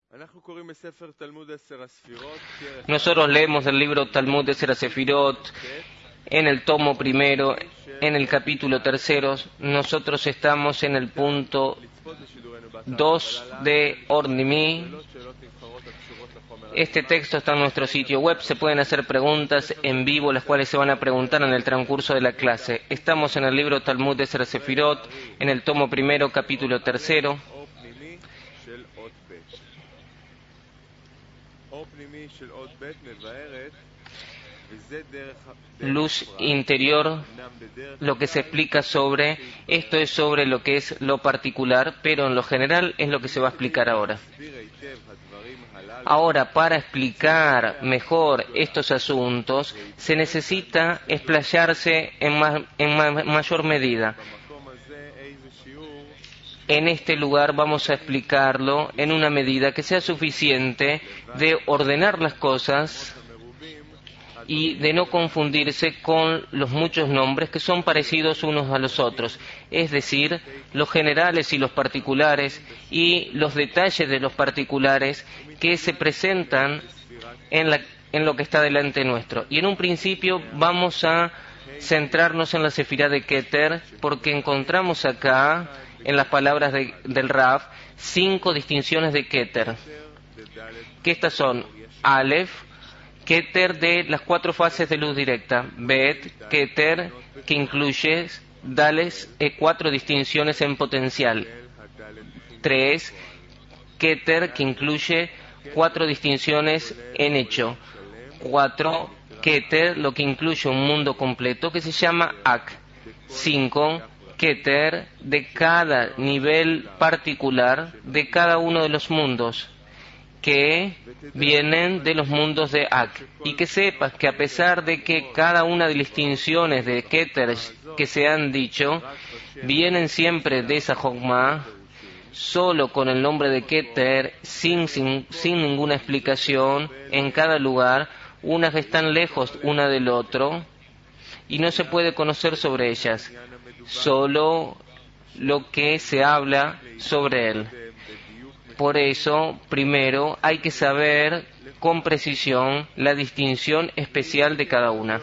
Nosotros leemos el libro Talmud de Eser Sefirot en el tomo primero, en el capítulo tercero. Nosotros estamos en el punto 2 de Ornimi. Este texto está en nuestro sitio web. Se pueden hacer preguntas en vivo, las cuales se van a preguntar en el transcurso de la clase. Estamos en el libro Talmud de Eser Sefirot, en el tomo primero, capítulo tercero. Luz interior, lo que se explica sobre esto es sobre lo que es lo particular, pero en lo general es lo que se va a explicar ahora. Ahora, para explicar mejor estos asuntos, se necesita explayarse en mayor medida. En este lugar vamos a explicarlo en una medida que sea suficiente de ordenar las cosas y de no confundirse con los muchos nombres que son parecidos unos a los otros, es decir, los generales y los particulares y los detalles de los particulares que se presentan en lo que está delante nuestro. Y en un principio vamos a centrarnos en la Sefirá de Keter, porque encontramos acá, en las palabras del Rav, 5 distinciones de Keter, que estas son Aleph, Keter de las 4 fases de luz directa, Bet, Keter, que incluye Dales, 4 distinciones en potencial, 3, Keter, que incluye 4 distinciones en hecho, 4, Keter, lo que incluye un mundo completo que se llama Ak, 5, Keter de cada nivel particular de cada uno de los mundos que vienen de los mundos de Ak. Y que sepas que a pesar de que cada una de las distinciones de Keter que se han dicho vienen siempre de esa Jokma, solo con el nombre de Keter, sin ninguna explicación, en cada lugar, unas están lejos una del otro y no se puede conocer sobre ellas, solo lo que se habla sobre él. Por eso, primero, hay que saber con precisión la distinción especial de cada una.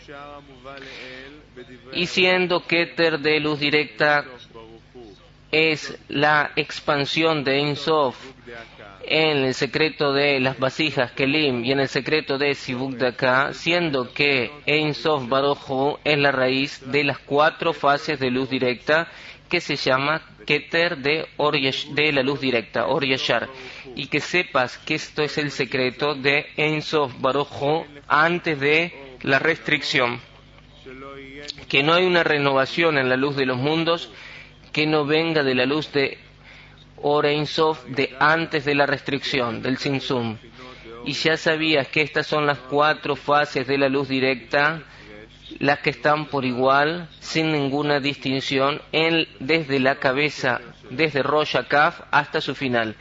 Y siendo Keter de luz directa es la expansión de Ein Sof en el secreto de las vasijas Kelim y en el secreto de Sibuk Daka, siendo que Ein Sof Baruch Hu es la raíz de las 4 fases de luz directa que se llama Keter de la luz directa, Or Yashar, y que sepas que esto es el secreto de Ein Sof Baruch Hu antes de la restricción, que no hay una renovación en la luz de los mundos que no venga de la luz de Or Ein Sof de antes de la restricción, del Tzimtzum. Y ya sabías que estas son las 4 fases de la luz directa, las que están por igual, sin ninguna distinción, desde la cabeza, desde Rosh Kaf hasta su final.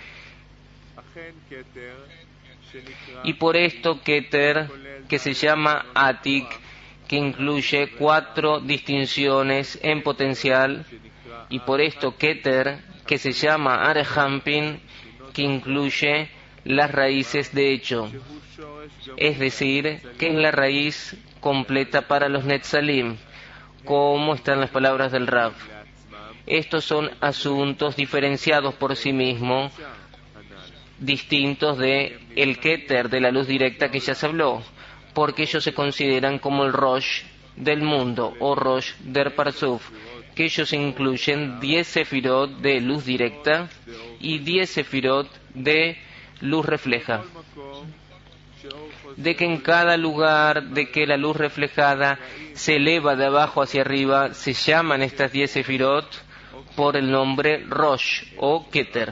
Y por esto Keter, que se llama Atik, que incluye 4 distinciones en potencial, y por esto Keter, que se llama Arehampin, que incluye las raíces de hecho, es decir, que es la raíz completa para los Netzalim, como están las palabras del Rav. Estos son asuntos diferenciados por sí mismos, distintos de el Keter de la luz directa que ya se habló, porque ellos se consideran como el Rosh del mundo, o Rosh der Parsuf, que ellos incluyen 10 sefirot de luz directa y 10 sefirot de luz refleja. De que en cada lugar de que la luz reflejada se eleva de abajo hacia arriba, se llaman estas 10 sefirot por el nombre Rosh o Keter.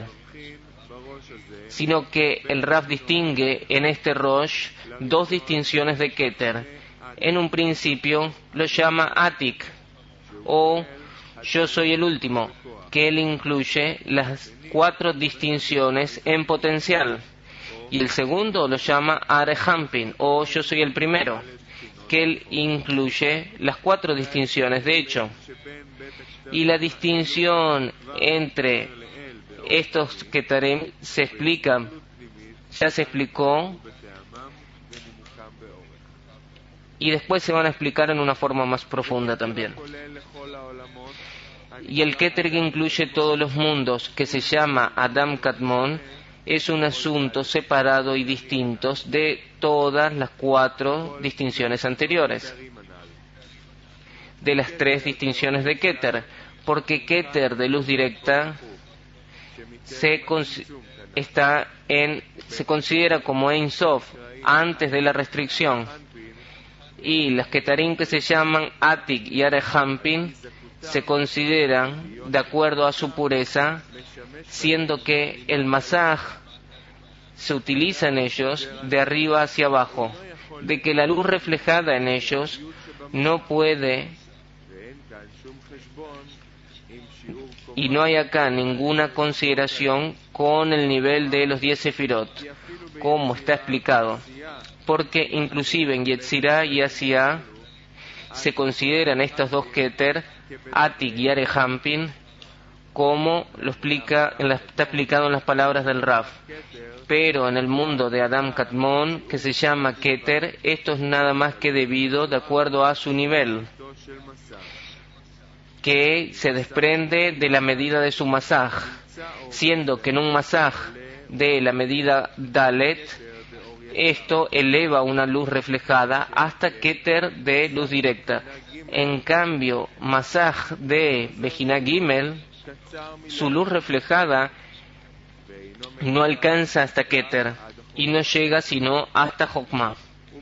Sino que el Rav distingue en este Rosh 2 distinciones de Keter. En un principio lo llama Atik, o yo soy el último, que él incluye las 4 distinciones en potencial. Y el segundo lo llama Arehampin, o yo soy el primero, que él incluye las 4 distinciones de hecho. Y la distinción entre estos Ketarim se explica ya se explicó y después se van a explicar en una forma más profunda también. Y el Keter que incluye todos los mundos, que se llama Adam Kadmon, es un asunto separado y distinto de todas las 4 distinciones anteriores, de las 3 distinciones de Keter, porque Keter de luz directa se considera como Ein Sof antes de la restricción, y las Ketarim que se llaman Atik y Arehampin se consideran de acuerdo a su pureza, siendo que el masaj se utiliza en ellos de arriba hacia abajo, de que la luz reflejada en ellos no puede, y no hay acá ninguna consideración con el nivel de los 10 sefirot, como está explicado, porque inclusive en Yetzirah y Asiá se consideran estos 2 Keter, Atik y Arehampin, como está explicado en las palabras del Raf. Pero en el mundo de Adam Kadmon, que se llama Keter, esto es nada más que debido de acuerdo a su nivel, que se desprende de la medida de su masaj, siendo que en un masaj de la medida Dalet, esto eleva una luz reflejada hasta Keter de luz directa. En cambio, masaj de Bejina Gimel, su luz reflejada no alcanza hasta Keter y no llega sino hasta Jokmah.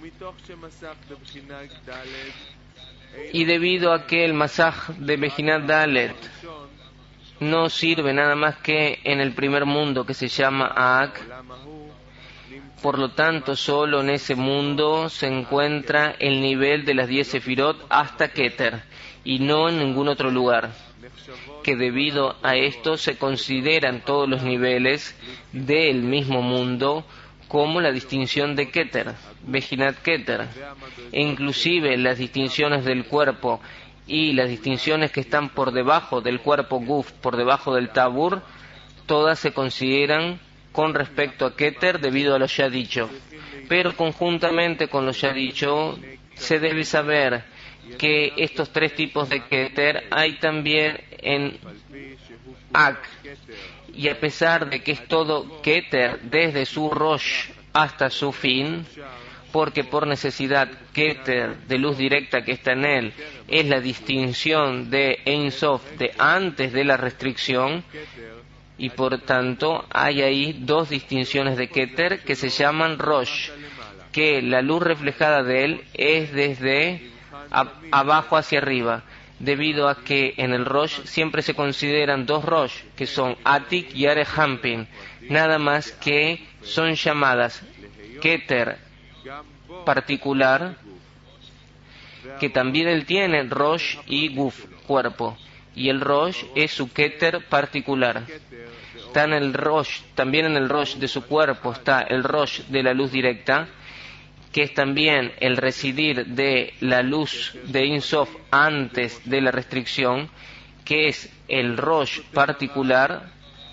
Y debido a que el masaj de Bejinat Dalet no sirve nada más que en el primer mundo que se llama Aak, por lo tanto solo en ese mundo se encuentra el nivel de las 10 sefirot hasta Keter y no en ningún otro lugar, que debido a esto se consideran todos los niveles del mismo mundo como la distinción de Keter, Bejinat Keter, e inclusive las distinciones del cuerpo y las distinciones que están por debajo del cuerpo Guf, por debajo del Tabur, todas se consideran con respecto a Keter debido a lo ya dicho. Pero conjuntamente con lo ya dicho, se debe saber que estos 3 tipos de Keter hay también en Ak, y a pesar de que es todo Keter desde su Rosh hasta su fin, porque por necesidad Keter de luz directa que está en él es la distinción de Ein Sof de antes de la restricción, y por tanto hay ahí 2 distinciones de Keter que se llaman Rosh, que la luz reflejada de él es desde abajo hacia arriba, debido a que en el Rosh siempre se consideran 2 Rosh, que son Atik y Arehampin, nada más que son llamadas Keter particular, que también él tiene Rosh y Guf, cuerpo, y el Rosh es su Keter particular. Está en el Rosh, también en el Rosh de su cuerpo está el Rosh de la luz directa, que es también el residir de la luz de Ein Sof antes de la restricción, que es el Rosh particular,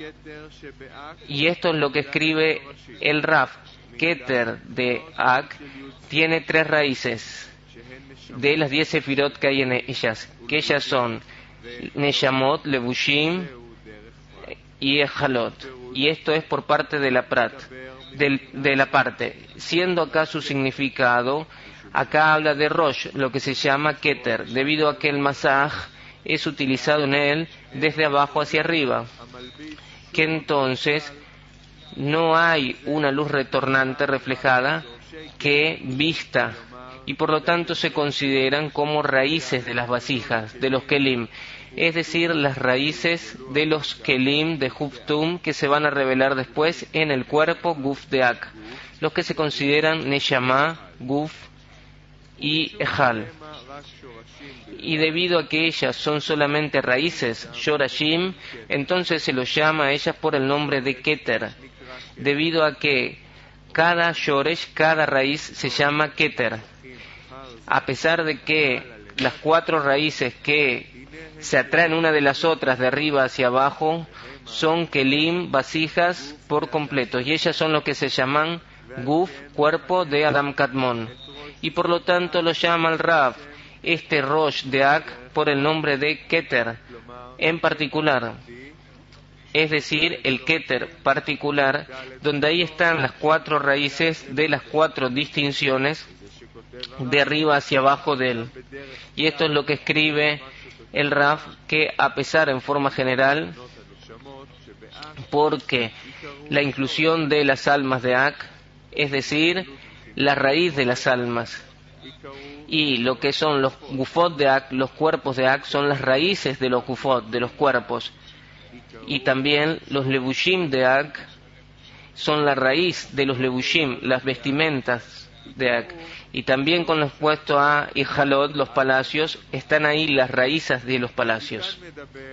y esto es lo que escribe el Raf. Keter de Ak tiene 3 raíces de las 10 sefirot que hay en ellas, que ellas son Neshamot, Levushim y Ejalot, y esto es por parte de la Prat, de la parte, siendo acá su significado, acá habla de Rosh, lo que se llama Keter, debido a que el masaj es utilizado en él desde abajo hacia arriba, que entonces no hay una luz retornante reflejada que vista, y por lo tanto se consideran como raíces de las vasijas, de los kelim, es decir, las raíces de los kelim de Huftum que se van a revelar después en el cuerpo Guf de Ak, los que se consideran Neshama, Guf y Ejal. Y debido a que ellas son solamente raíces, Shorashim, entonces se los llama a ellas por el nombre de Keter, debido a que cada Shoresh, cada raíz se llama Keter. A pesar de que las cuatro raíces que se atraen una de las otras de arriba hacia abajo son kelim, vasijas por completo, y ellas son lo que se llaman guf, cuerpo de Adam Kadmon, y por lo tanto lo llama el Rav este Rosh de Ak por el nombre de Keter en particular, es decir, el Keter particular, donde ahí están las cuatro raíces de las cuatro distinciones de arriba hacia abajo de él. Y esto es lo que escribe el Rav, que a pesar en forma general, porque la inclusión de las almas de Ak, es decir, la raíz de las almas, y lo que son los gufot de Ak, los cuerpos de Ak, son las raíces de los gufot, de los cuerpos, y también los levushim de Ak son la raíz de los levushim, las vestimentas de Ak, y también con lo expuesto a Ijalot, los palacios, están ahí las raíces de los palacios.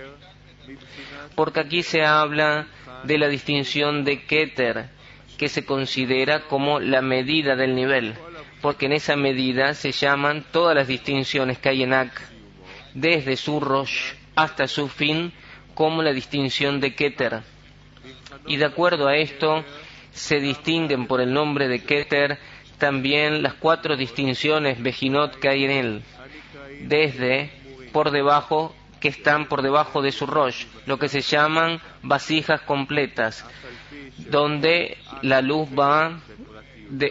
Porque aquí se habla de la distinción de Keter, que se considera como la medida del nivel, porque en esa medida se llaman todas las distinciones que hay en Ak, desde su Rosh hasta su fin, como la distinción de Keter. Y de acuerdo a esto, se distinguen por el nombre de Keter también las cuatro distinciones Bejinot que hay en él, desde por debajo, que están por debajo de su Rosh, lo que se llaman vasijas completas, donde la luz va de,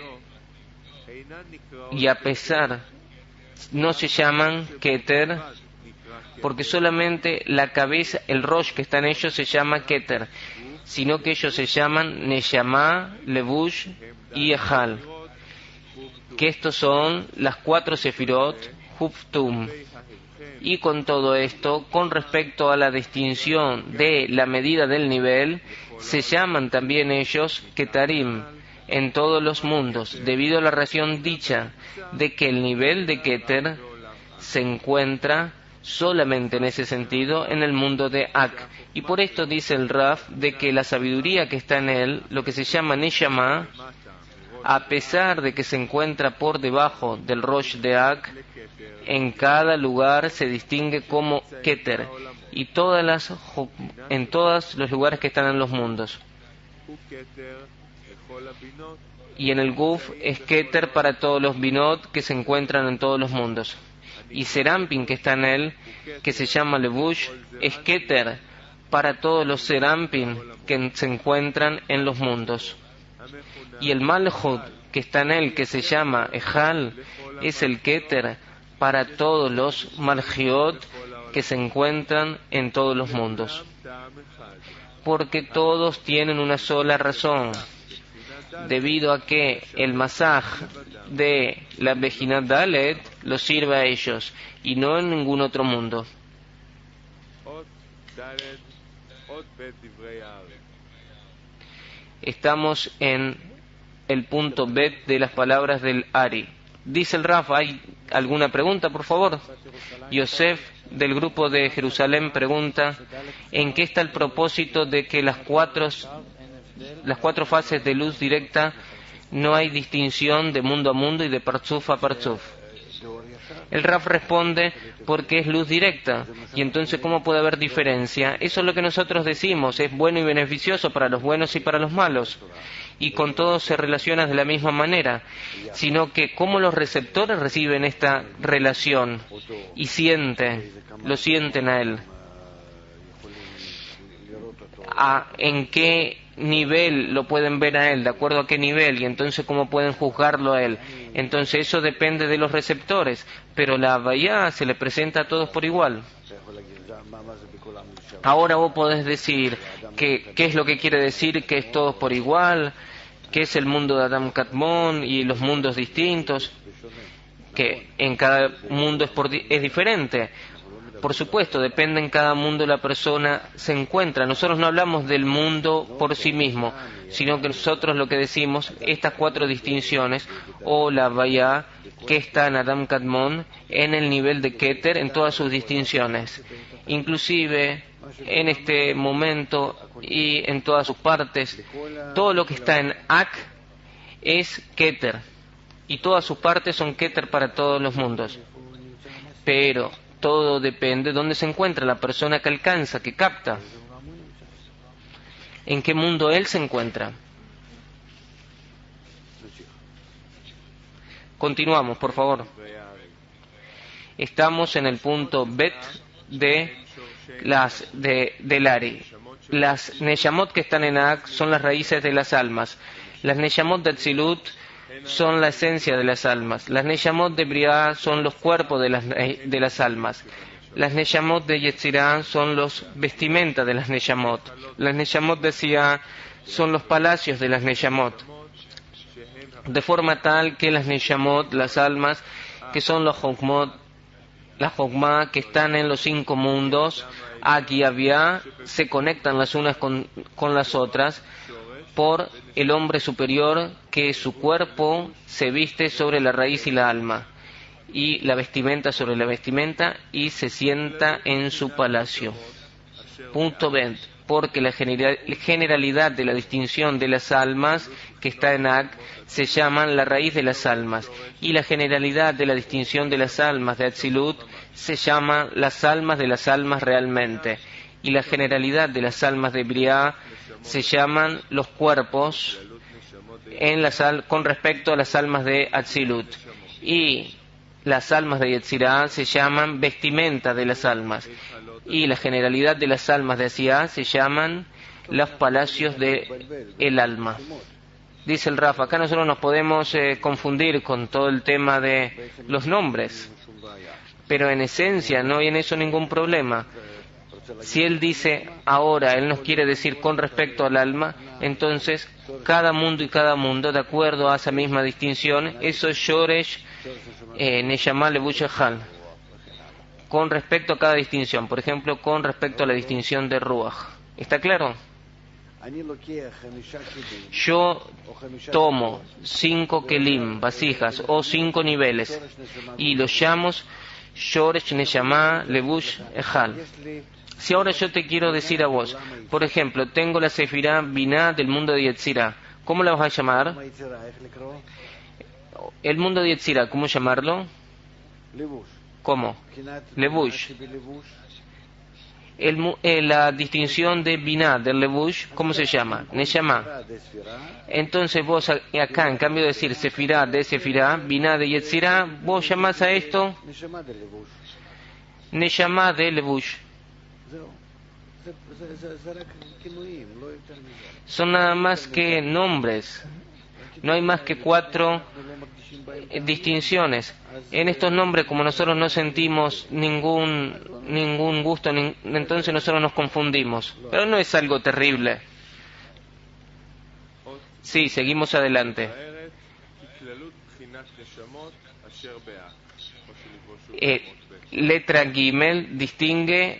y a pesar no se llaman Keter, porque solamente la cabeza, el Rosh que está en ellos se llama Keter, sino que ellos se llaman Neshama, Levush y Ejal, que estos son las cuatro Sefirot, Huftum. Y con todo esto, con respecto a la distinción de la medida del nivel, se llaman también ellos Ketarim en todos los mundos, debido a la razón dicha de que el nivel de Keter se encuentra solamente en ese sentido en el mundo de Ak. Y por esto dice el Raf de que la sabiduría que está en él, lo que se llama Neshama, a pesar de que se encuentra por debajo del Rosh de Ak, en cada lugar se distingue como Keter, y en todos los lugares que están en los mundos. Y en el Guf es Keter para todos los Binot que se encuentran en todos los mundos. Y Serampin que está en él, que se llama Levush, es Keter para todos los Serampin que se encuentran en los mundos. Y el Malchut que está en él, que se llama Ejal, es el Keter para todos los Malchiot que se encuentran en todos los mundos. Porque todos tienen una sola razón, debido a que el masaj de la Bejinat Dalet los sirve a ellos y no en ningún otro mundo. Estamos en el punto Bet de las palabras del Ari. Dice el Rafa, ¿hay alguna pregunta, por favor? Yosef, del grupo de Jerusalén, pregunta, ¿en qué está el propósito de que las cuatro fases de luz directa no hay distinción de mundo a mundo y de Parzuf a Parzuf? El Raf responde, porque es luz directa, y entonces ¿cómo puede haber diferencia? Eso es lo que nosotros decimos, es bueno y beneficioso para los buenos y para los malos, y con todos se relaciona de la misma manera, sino que cómo los receptores reciben esta relación y lo sienten a él, en qué nivel lo pueden ver a él, de acuerdo a qué nivel, y entonces cómo pueden juzgarlo a él. Entonces eso depende de los receptores, pero la Havaya se le presenta a todos por igual. Ahora vos podés decir qué es lo que quiere decir que es todos por igual, que es el mundo de Adam Kadmon y los mundos distintos, que en cada mundo es diferente. Por supuesto, depende en cada mundo la persona se encuentra. Nosotros no hablamos del mundo por sí mismo, sino que nosotros lo que decimos, estas cuatro distinciones, o la Havaya, que está en Adam Kadmon, en el nivel de Keter, en todas sus distinciones. Inclusive, en este momento y en todas sus partes, todo lo que está en Ak es Keter, y todas sus partes son Keter para todos los mundos. pero todo depende de dónde se encuentra la persona que alcanza, que capta, en qué mundo él se encuentra. Continuamos, por favor. Estamos en el punto Bet del Ari. Las Neyamot que están en Ak son las raíces de las almas. Las Neyamot de Atzilut son la esencia de las almas. Las Neyamot de Briah son los cuerpos de las almas. Las Neyamot de Yetzirah son los vestimentas de las Neyamot. Las Neyamot de Siah son los palacios de las Neyamot. De forma tal que las Neyamot, las almas, que son los Jokmot, las Jokmah, que están en los 5 mundos, aquí había, se conectan las unas con las otras por el hombre superior, que su cuerpo se viste sobre la raíz y la alma, y la vestimenta sobre la vestimenta, y se sienta en su palacio. Punto 20. Porque la generalidad de la distinción de las almas que está en Ak se llaman la raíz de las almas, y la generalidad de la distinción de las almas de Atzilut se llaman las almas de las almas realmente, y la generalidad de las almas de Briah se llaman los cuerpos con respecto a las almas de Atzilut, y las almas de Yetzirah se llaman vestimenta de las almas, y la generalidad de las almas de Asiá se llaman los palacios de el alma. Dice el Raf, acá nosotros nos podemos confundir con todo el tema de los nombres, pero en esencia no hay en eso ningún problema. Si él dice ahora, él nos quiere decir con respecto al alma, entonces cada mundo y cada mundo, de acuerdo a esa misma distinción, eso es Shoresh Neyamah Levush Echal, con respecto a cada distinción. Por ejemplo, con respecto a la distinción de Ruach. ¿Está claro? Yo tomo 5 kelim, vasijas, o 5 niveles, y los llamo Shoresh Neyamah Levush Echal. Si ahora yo te quiero decir a vos, por ejemplo, tengo la Sefirá Binah del mundo de Yetzirah, ¿cómo la vas a llamar? El mundo de Yetzirah, ¿cómo llamarlo? ¿Cómo? Levush. La distinción de Binah, del Levush, ¿cómo se llama? Neyamah. Entonces vos acá, en cambio de decir Sefirá de Sefirá, Binah de Yetzirah, vos llamás a esto Neyamah de Levush. Son nada más que nombres, no hay más que 4 distinciones. En estos nombres, como nosotros no sentimos ningún gusto, entonces nosotros nos confundimos, pero no es algo terrible. Sí, seguimos adelante. Letra Gimel distingue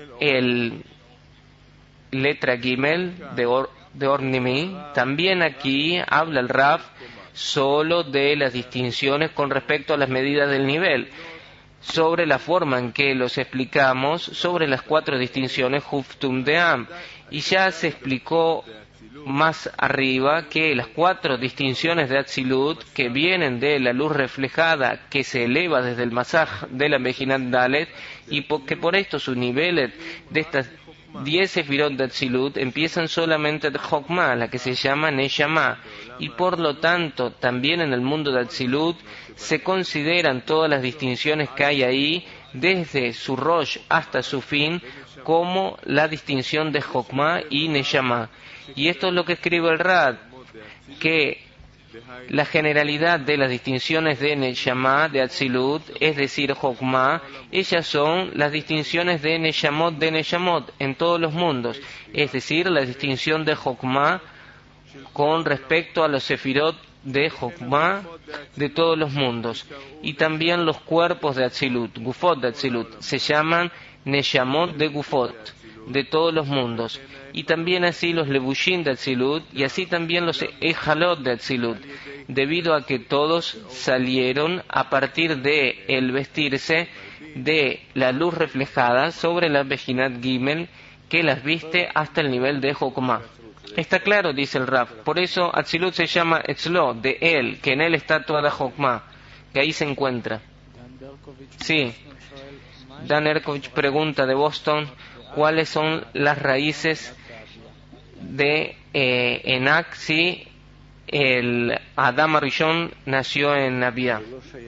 letra Gimel de Ornimi. También aquí habla el Raf solo de las distinciones con respecto a las medidas del nivel, sobre la forma en que los explicamos, sobre las 4 distinciones Huftum de Am, y ya se explicó más arriba que las 4 distinciones de Atzilut, que vienen de la luz reflejada que se eleva desde el Masaj de la Mejinat Dalet, y que por esto sus niveles de estas 10 sefirot de Atzilut empiezan solamente de Jokmah, la que se llama Neyamah, y por lo tanto también en el mundo de Atzilut se consideran todas las distinciones que hay ahí, desde su Rosh hasta su fin, como la distinción de Jokmah y Neyamah. Y esto es lo que escribe el Rad, que la generalidad de las distinciones de Neyamah, de Atzilut, es decir, Jokmah, ellas son las distinciones de Neyamot en todos los mundos, es decir, la distinción de Jokmah con respecto a los sefirot de Jokmah de todos los mundos. Y también los cuerpos de Atzilut, Gufot de Atzilut, se llaman Neyamot de Gufot, de todos los mundos. Y también así los Levushim de Atzilut, y así también los Ejalot de Atzilut, debido a que todos salieron a partir de el vestirse de la luz reflejada sobre la Bejinat Gimel, que las viste hasta el nivel de Jokmah. Está claro, dice el Raf. Por eso Atzilut se llama Etzlo, de él, que en él está toda la Jokmah, que ahí se encuentra. Sí. Dan Erkovich pregunta de Boston, ¿cuáles son las raíces de Enak si el Adam Arishon nació en Abiyá?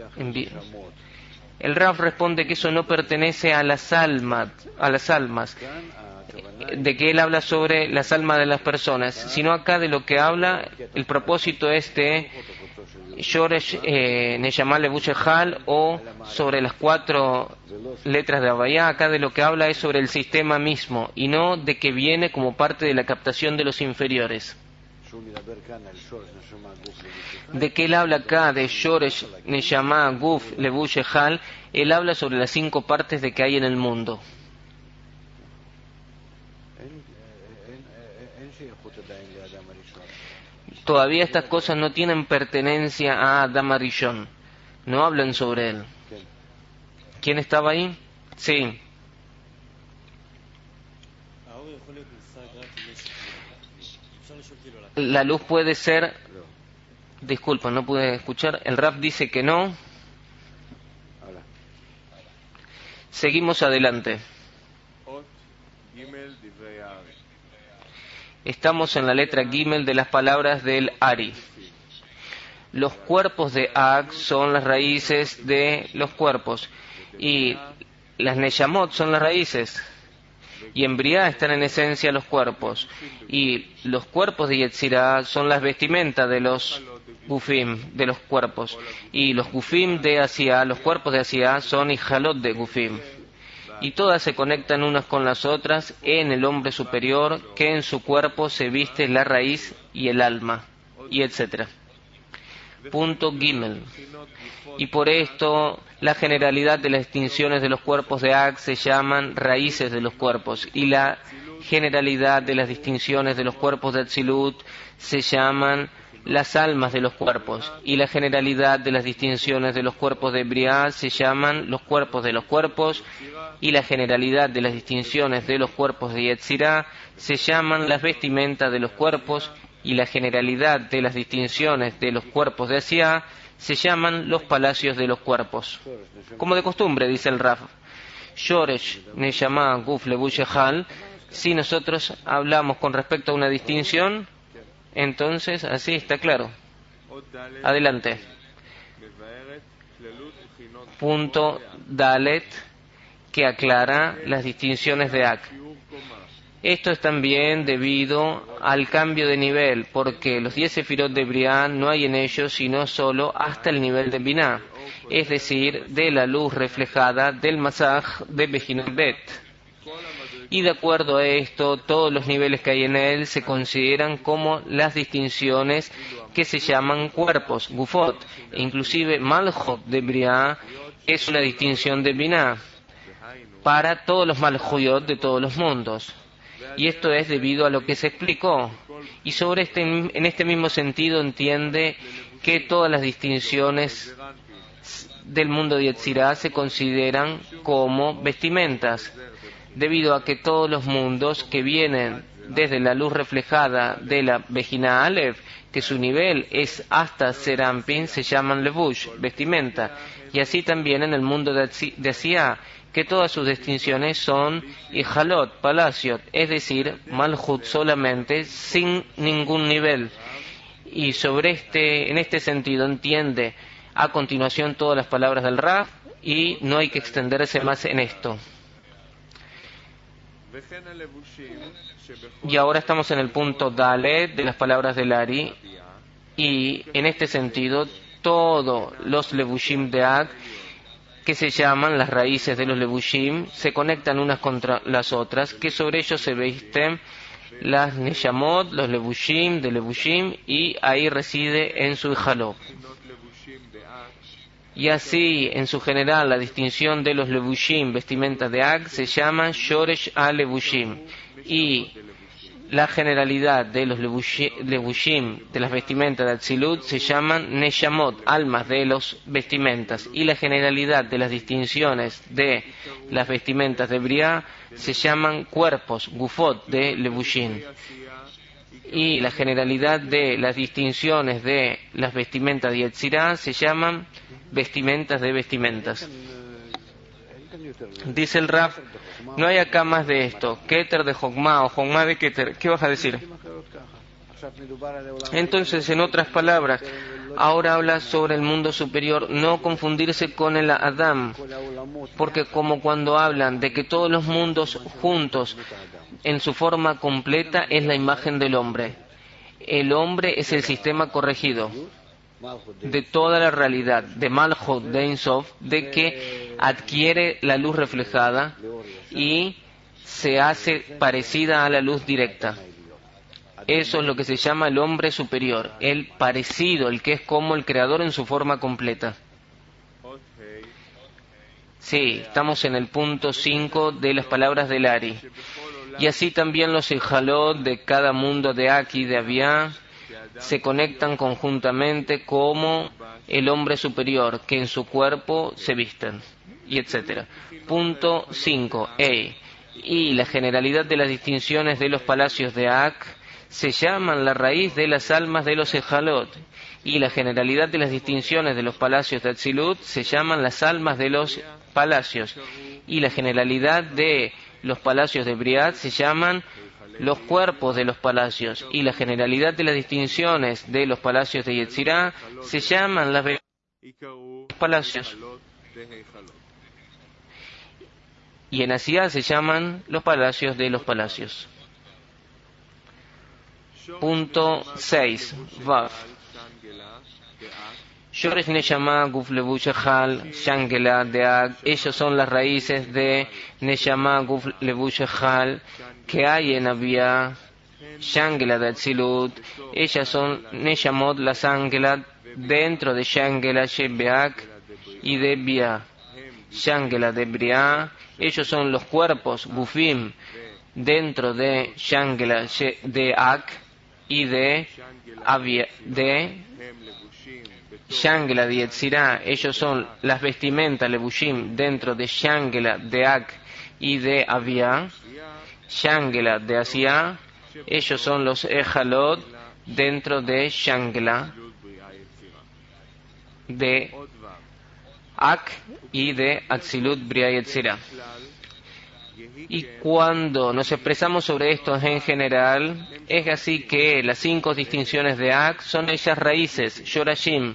El Rav responde que eso no pertenece a las almas, de que él habla sobre las almas de las personas, sino acá de lo que habla, el propósito es de Shoresh Neshama Levush Echal, o sobre las 4 letras de Abayá. Acá de lo que habla es sobre el sistema mismo y no de que viene como parte de la captación de los inferiores. De que él habla acá de Shoresh Neshama Guf Levush Echal, él habla sobre las 5 partes de que hay en el mundo. Todavía estas cosas no tienen pertenencia a Adam Arishon, no hablan sobre él. ¿Quién estaba ahí? Sí. La luz puede ser... Disculpa, no pude escuchar. El Rav dice que no. Seguimos adelante. Estamos en la letra Gimel de las palabras del Ari. Los cuerpos de Ag son las raíces de los cuerpos, y las Neshamot son las raíces, y en Briá están en esencia los cuerpos, y los cuerpos de Yetzirah son las vestimentas de los Gufim, de los cuerpos, y los Gufim de Asiá, los cuerpos de Asiá son Ijalot de Gufim. Y todas se conectan unas con las otras en el hombre superior, que en su cuerpo se viste la raíz y el alma, y etcétera. Punto Gimel. Y por esto la generalidad de las distinciones de los cuerpos de Ag se llaman raíces de los cuerpos, y la generalidad de las distinciones de los cuerpos de Atzilut se llaman las almas de los cuerpos, y la generalidad de las distinciones de los cuerpos de Briá se llaman los cuerpos de los cuerpos, y la generalidad de las distinciones de los cuerpos de Yetzirah se llaman las vestimentas de los cuerpos, y la generalidad de las distinciones de los cuerpos de Asiá se llaman los palacios de los cuerpos. Como de costumbre, dice el Rav, Shoresh Neshama Guf Levush Echal, si nosotros hablamos con respecto a una distinción, entonces así está claro. Adelante. Punto Dalet, que aclara las distinciones de Ak. Esto es también debido al cambio de nivel, porque los 10 sefirot de Briá no hay en ellos sino solo hasta el nivel de Biná, es decir, de la luz reflejada del Masaj de Bejinot Bet. Y de acuerdo a esto, todos los niveles que hay en él se consideran como las distinciones que se llaman cuerpos, Gufot, e inclusive Malchot de Briá es una distinción de Biná para todos los Malchuyot de todos los mundos. Y esto es debido a lo que se explicó. Y en este mismo sentido entiende que todas las distinciones del mundo de Yetzirah se consideran como vestimentas, debido a que todos los mundos que vienen desde la luz reflejada de la Bejina Aleph, que su nivel es hasta Serampin, se llaman Levush, vestimenta. Y así también en el mundo de Asiá, que todas sus distinciones son Ijalot, palacios, es decir, Malchut solamente, sin ningún nivel. Y en este sentido entiende a continuación todas las palabras del Rav, y no hay que extenderse más en esto. Y ahora estamos en el punto Dalet de las palabras del Ari, y en este sentido todos los Levushim de Ag, que se llaman las raíces de los Levushim, se conectan unas contra las otras, que sobre ellos se visten las Neshamot, los Levushim de Levushim, y ahí reside en su Ijalot. Y así, en su general, la distinción de los Levushim, vestimentas de Ag, se llama Shoresh a Levushim, y la generalidad de los Levushim, de las vestimentas de Atzilut, se llaman Neshamot, almas de los vestimentas, y la generalidad de las distinciones de las vestimentas de Briá se llaman cuerpos, Gufot, de Levushim, y la generalidad de las distinciones de las vestimentas de Yetzirah se llaman vestimentas de vestimentas. Dice el Raf, no hay acá más de esto. Keter de Jogma o Jogma de Keter. ¿Qué vas a decir? Entonces, en otras palabras, ahora habla sobre el mundo superior, no confundirse con el Adam, porque como cuando hablan de que todos los mundos juntos, en su forma completa, es la imagen del hombre. El hombre es el sistema corregido de toda la realidad, de Malchut, de Ein Sof, de que adquiere la luz reflejada y se hace parecida a la luz directa. Eso es lo que se llama el hombre superior, el parecido, el que es como el creador en su forma completa. Sí, estamos en el punto 5 de las palabras del Ari. Y así también los Ejalot de cada mundo de Aki y de Abiyá se conectan conjuntamente como el hombre superior, que en su cuerpo se visten, y etc. Punto 5. Y la generalidad de las distinciones de los palacios de Ak se llaman la raíz de las almas de los Ejalot, y la generalidad de las distinciones de los palacios de Atzilut se llaman las almas de los palacios, y la generalidad de los palacios de Briat se llaman los cuerpos de los palacios, y la generalidad de las distinciones de los palacios de Yetzirah se llaman los palacios, y en Asiyah se llaman los palacios de los palacios. Punto 6. Vav. Shoresh Neshama Guf Levush Echal Shangela de Ag. Ellos son las raíces de Neshama Guf Levush Echal que hay en Abiyá. Shangela de Atzilut. Ellas son Neshamot, las Ángelas, dentro de Shangela Shebeak y de Bia. Shangela de Briá. Ellos son los cuerpos Gufim dentro de Shangela de Ak y de Abiyá, de Shangela de Yetzirah. Ellos son las vestimentas Levushim dentro de Shangela de Ak y de Abiyá. Shangela de Asiyah. Ellos son los Ejalot dentro de Shangela de Ak y de Atzilut Briá Yetzirah. Y cuando nos expresamos sobre esto en general, es así que las 5 distinciones de Ak son ellas raíces, Shorashim,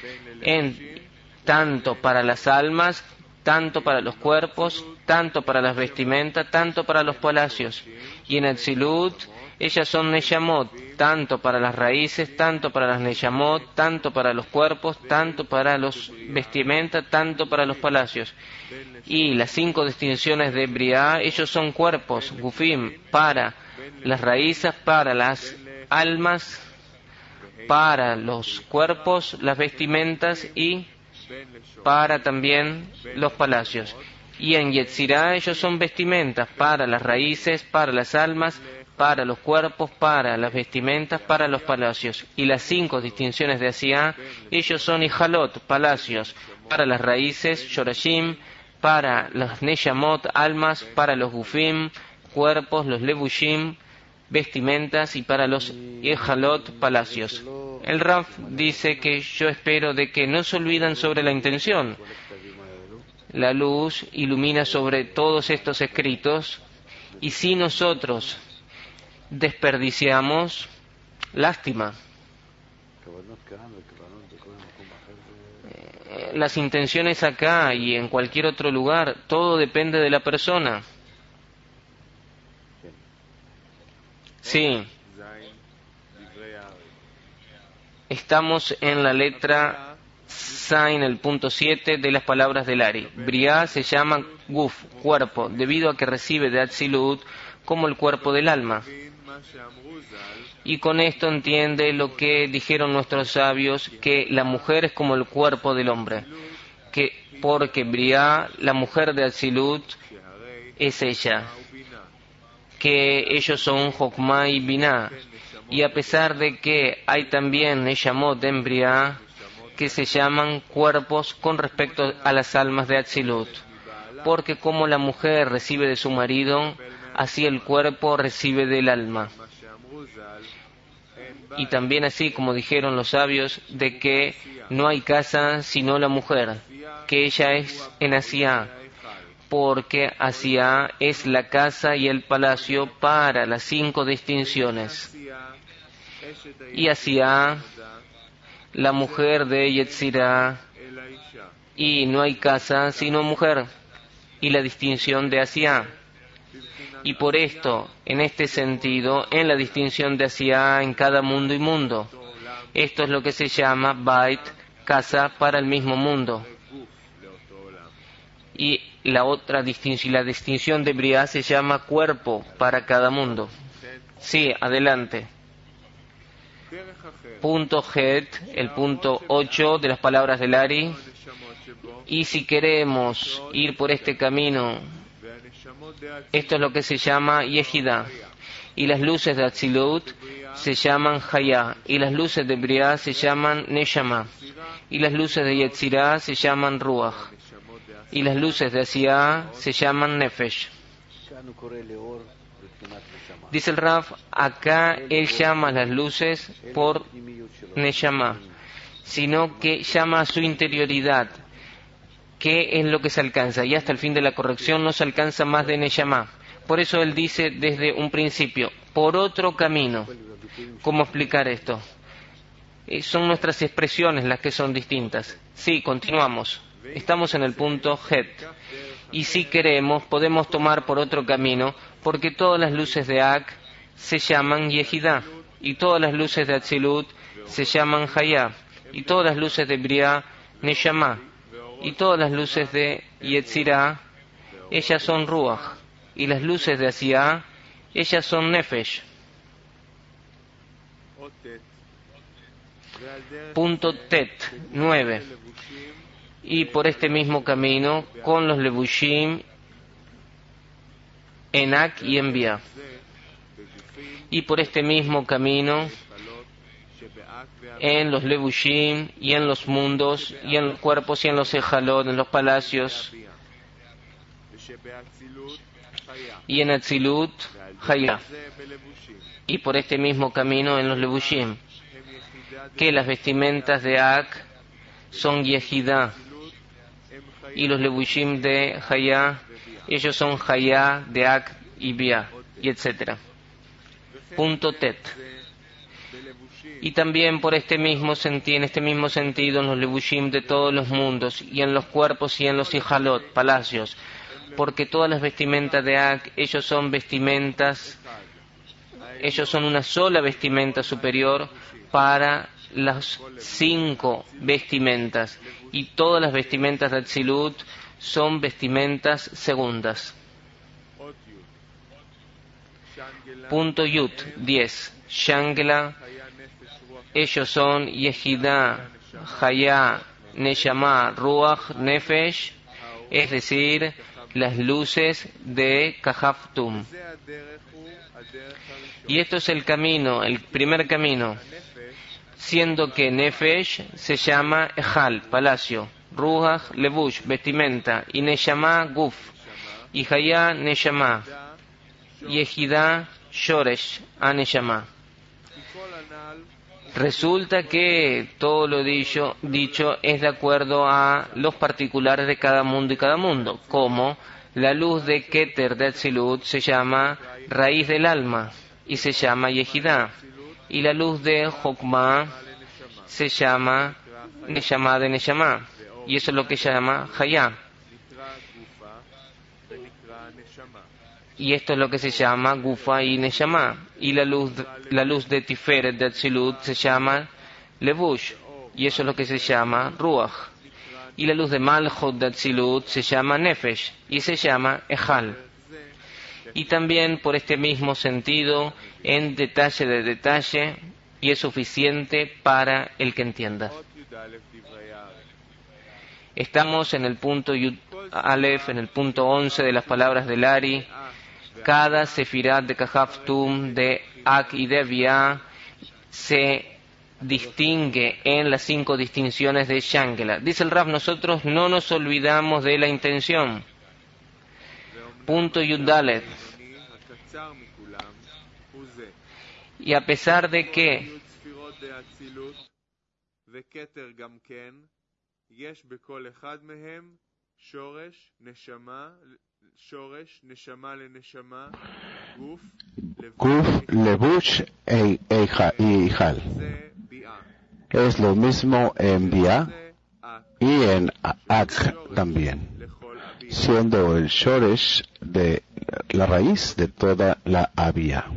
tanto para las almas, tanto para los cuerpos, tanto para las vestimentas, tanto para los palacios. Y en Atzilut, ellas son Neshamot, tanto para las raíces, tanto para las Neshamot, tanto para los cuerpos, tanto para las vestimentas, tanto para los palacios. Y las 5 distinciones de Briá, ellos son cuerpos, Gufim, para las raíces, para las almas, para los cuerpos, las vestimentas y para también los palacios. Y en Yetzirah ellos son vestimentas para las raíces, para las almas, para los cuerpos, para las vestimentas, para los palacios. Y las 5 distinciones de Asiyah, ellos son Ijalot, palacios, para las raíces, Shorashim, para los Neshamot, almas, para los Gufim, cuerpos, los Levushim, vestimentas, y para los Ijalot, palacios. El Raf dice que yo espero de que no se olviden sobre la intención. La luz ilumina sobre todos estos escritos, y si nosotros desperdiciamos, lástima. Las intenciones acá y en cualquier otro lugar, todo depende de la persona. Sí. Estamos en la letra Zain, el punto 7 de las palabras del Ari. Briá se llama Guf, cuerpo, debido a que recibe de Atzilut como el cuerpo del alma. Y con esto entiende lo que dijeron nuestros sabios, que la mujer es como el cuerpo del hombre, que porque Briá, la mujer de Atzilut, es ella, que ellos son Jokma y Binah, y a pesar de que hay también Neshamot en Briá, que se llaman cuerpos con respecto a las almas de Atzilut, porque como la mujer recibe de su marido, así el cuerpo recibe del alma. Y también así como dijeron los sabios de que no hay casa sino la mujer, que ella es en Asiá, porque Asiá es la casa y el palacio para las 5 distinciones. Y Asiá, la mujer de Yetzirah, y no hay casa sino mujer, y la distinción de Asiá. Y por esto, en este sentido, en la distinción de Asiá en cada mundo y mundo, esto es lo que se llama Bait, casa para el mismo mundo. Y la distinción de Briá se llama cuerpo para cada mundo. Sí, adelante. Punto Het, el punto 8 de las palabras del Ari. Y si queremos ir por este camino, esto es lo que se llama Yehidá. Y las luces de Atzilut se llaman Hayá. Y las luces de Briá se llaman Neshama. Y las luces de Yetzirah se llaman Ruach. Y las luces de Asiá se llaman Nefesh. Dice el Raf, acá él llama las luces por Neshama, sino que llama a su interioridad, que es lo que se alcanza, y hasta el fin de la corrección no se alcanza más de Neshama. Por eso él dice desde un principio, por otro camino. ¿Cómo explicar esto? Son nuestras expresiones las que son distintas. Sí, continuamos. Estamos en el punto Het. Y si queremos, podemos tomar por otro camino, porque todas las luces de Ak se llaman Yehidá, y todas las luces de Atzilut se llaman Hayá, y todas las luces de Briá, Neshama, y todas las luces de Yetzirah, ellas son Ruach, y las luces de Asiá, ellas son Nefesh. Punto Tet, 9. Y por este mismo camino, con los Levushim, en Ak y en Bia. Y por este mismo camino, en los Levushim y en los mundos y en los cuerpos y en los Ejalot, en los palacios, y en Atzilut, Hayá. Y por este mismo camino en los Levushim, que las vestimentas de Ak son Yehidá, y los Levushim de Hayá, ellos son Hayá de Ak y Bia, y etc. Punto Tet. Y también por este mismo sentido, en este mismo sentido, en los Levushim de todos los mundos, y en los cuerpos y en los Ijalot, palacios, porque todas las vestimentas de Ak, ellos son vestimentas, ellos son una sola vestimenta superior para las 5 vestimentas, y todas las vestimentas de Atzilut son vestimentas segundas. Punto Yud, 10. Shangela, ellos son Yehidá, Hayá, Neshama, Ruach, Nefesh, es decir, las luces de Kahaftum. Y esto es el camino, el primer camino, siendo que Nefesh se llama Ejal, palacio, Ruach, Levush, vestimenta, y Neshama, Guf, y Hayá, Neshama, Yehidá, Shoresh, a Neshama. Resulta que todo lo dicho es de acuerdo a los particulares de cada mundo y cada mundo, como la luz de Keter de Atzilut se llama raíz del alma y se llama Yehidá, y la luz de Jokmah se llama Neshama de Neshama, y eso es lo que se llama Hayá. Y esto es lo que se llama Gufa y Neshama. Y la luz de Tiferet de Atzilut se llama Levush, y eso es lo que se llama Ruach. Y la luz de Malchut de Atzilut se llama Nefesh, y se llama Ejal. Y también por este mismo sentido, en detalle de detalle, y es suficiente para el que entienda. Estamos en el punto Yud Aleph, en el punto 11 de las palabras del Ari. Cada sefirat de Kahaftum, de Ak y de Bia se distingue en las 5 distinciones de Shangela. Dice el Rab, nosotros no nos olvidamos de la intención. Punto Yudalet. Y a pesar de que Guf, Levush y Hal. Es lo mismo en Bia y en Ak también, siendo el Shoresh de la raíz de toda la Abia.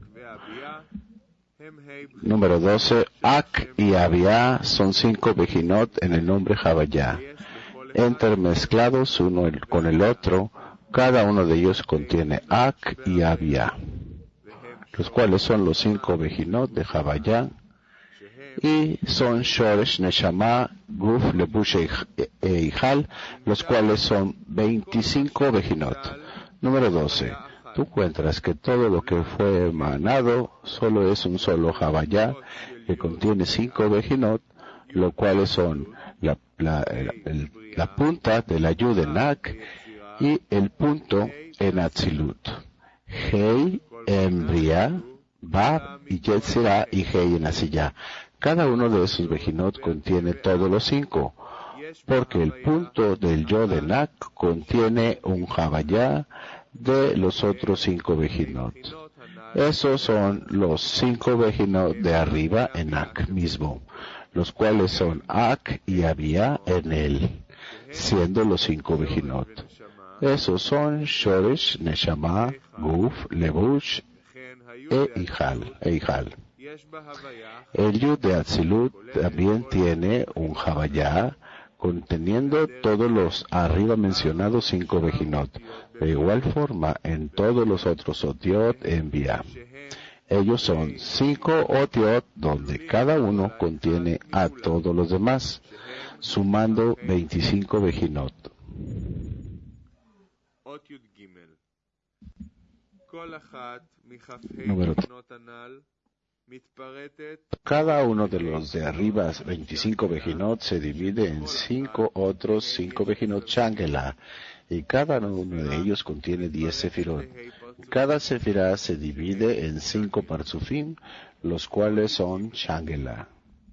Número 12. Ak y Abia son 5 Bejinot en el nombre Javayá, intermezclados uno con el otro. Cada uno de ellos contiene Ak y Abia, los cuales son los 5 Bejinot de Javayá, y son Shoresh, Neshama, Guf, Levush e Ihal, los cuales son 25 Bejinot. Número 12. Tú encuentras que todo lo que fue emanado solo es un solo Javayá, que contiene 5 Bejinot, los cuales son la punta de la Yud en Ak y el punto en Atzilut. Hei en Bria, Bab y Yetzirah y Hei en Asiyah. Cada uno de esos Bejinot contiene todos los 5, porque el punto del Yod en Ak contiene un Javayá de los otros 5 Bejinot. Esos son los 5 Bejinot de arriba en Ak mismo, los cuales son Ak y Abia en él, siendo los 5 Bejinot. Esos son Shoresh, Neshama, Guf, Levush e Ihal. El Yud de Atzilut también tiene un Javayá conteniendo todos los arriba mencionados 5 Bejinot. De igual forma en todos los otros Otiot en Bia. Ellos son 5 Otiot donde cada uno contiene a todos los demás, sumando 25 Bejinot. Número 3. Cada uno de los de arriba, 25 Bejinot, se divide en 5 otros 5 Bejinot Shangela, y cada uno de ellos contiene 10 Sefirot. Cada Sefirá se divide en 5 Parzufim, los cuales son Shangela.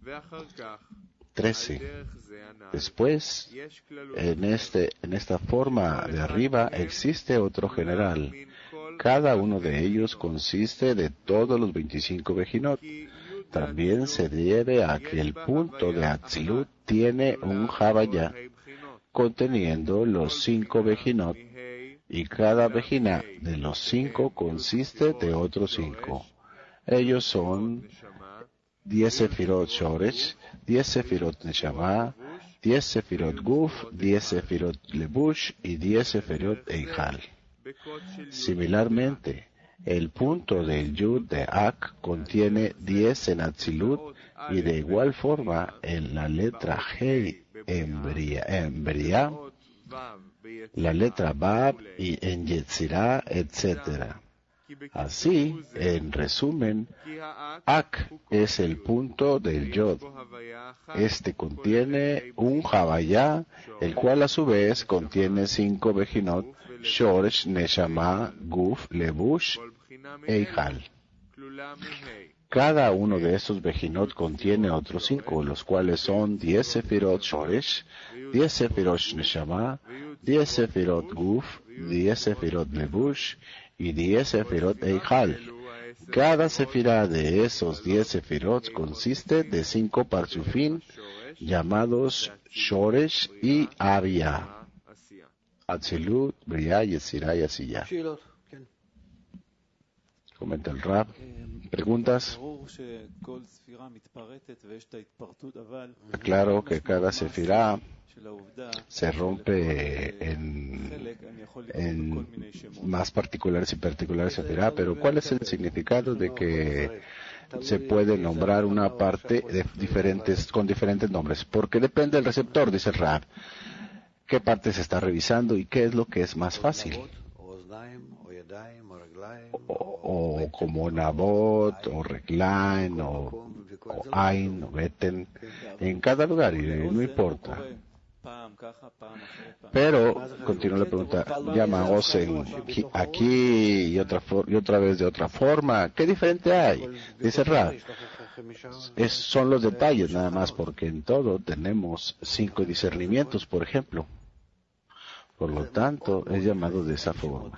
13. Después, en esta forma de arriba existe otro general. Cada uno de ellos consiste de todos los 25 Bejinot. También se debe a que el punto de Atzilut tiene un Javayá conteniendo los 5 Bejinot, y cada Bejina de los 5 consiste de otros 5. Ellos son 10 Sefirot Shoresh, 10 Sefirot Neshama, 10 Sefirot Guf, 10 Sefirot Levush y 10 Sefirot Ihal. Similarmente, el punto del Yud de Ak contiene 10 en Atzilut, y de igual forma en la letra Hei en Bria, la letra Bab y en Yetzirah, etc. Así, en resumen, Ak es el punto del Yod. Este contiene un Javayá, el cual a su vez contiene 5 Bejinot, Shoresh, Neshama, Guf, Levush e Ihal. Cada uno de estos Bejinot contiene otros 5, los cuales son 10 Sefirot Shoresh, 10 Sefirot Neshama, 10 Sefirot Guf, 10 Sefirot Levush y 10 Sefirot Ihal. Cada Sefirá de esos 10 Sefirot consiste de 5 Parzufim llamados Shoresh y Abia. Atzilut, Bria, Yetzirah y Asiyah. Comenta el Rab. ¿Preguntas? Claro que cada Sefirá se rompe en más particulares y particulares Sefirá, pero ¿cuál es el significado de que se puede nombrar una parte de con diferentes nombres? Porque depende del receptor, dice el Rab. ¿Qué parte se está revisando y qué es lo que es más fácil? O como Nabot, o Reglain, o Ain, o Beten, en cada lugar, y no importa. Pero, continúa la pregunta, llama Osen aquí y otra vez de otra forma. ¿Qué diferente hay? Dice Rab. son los detalles nada más, porque en todo tenemos 5 discernimientos, por ejemplo. Por lo tanto, es llamado de esa forma.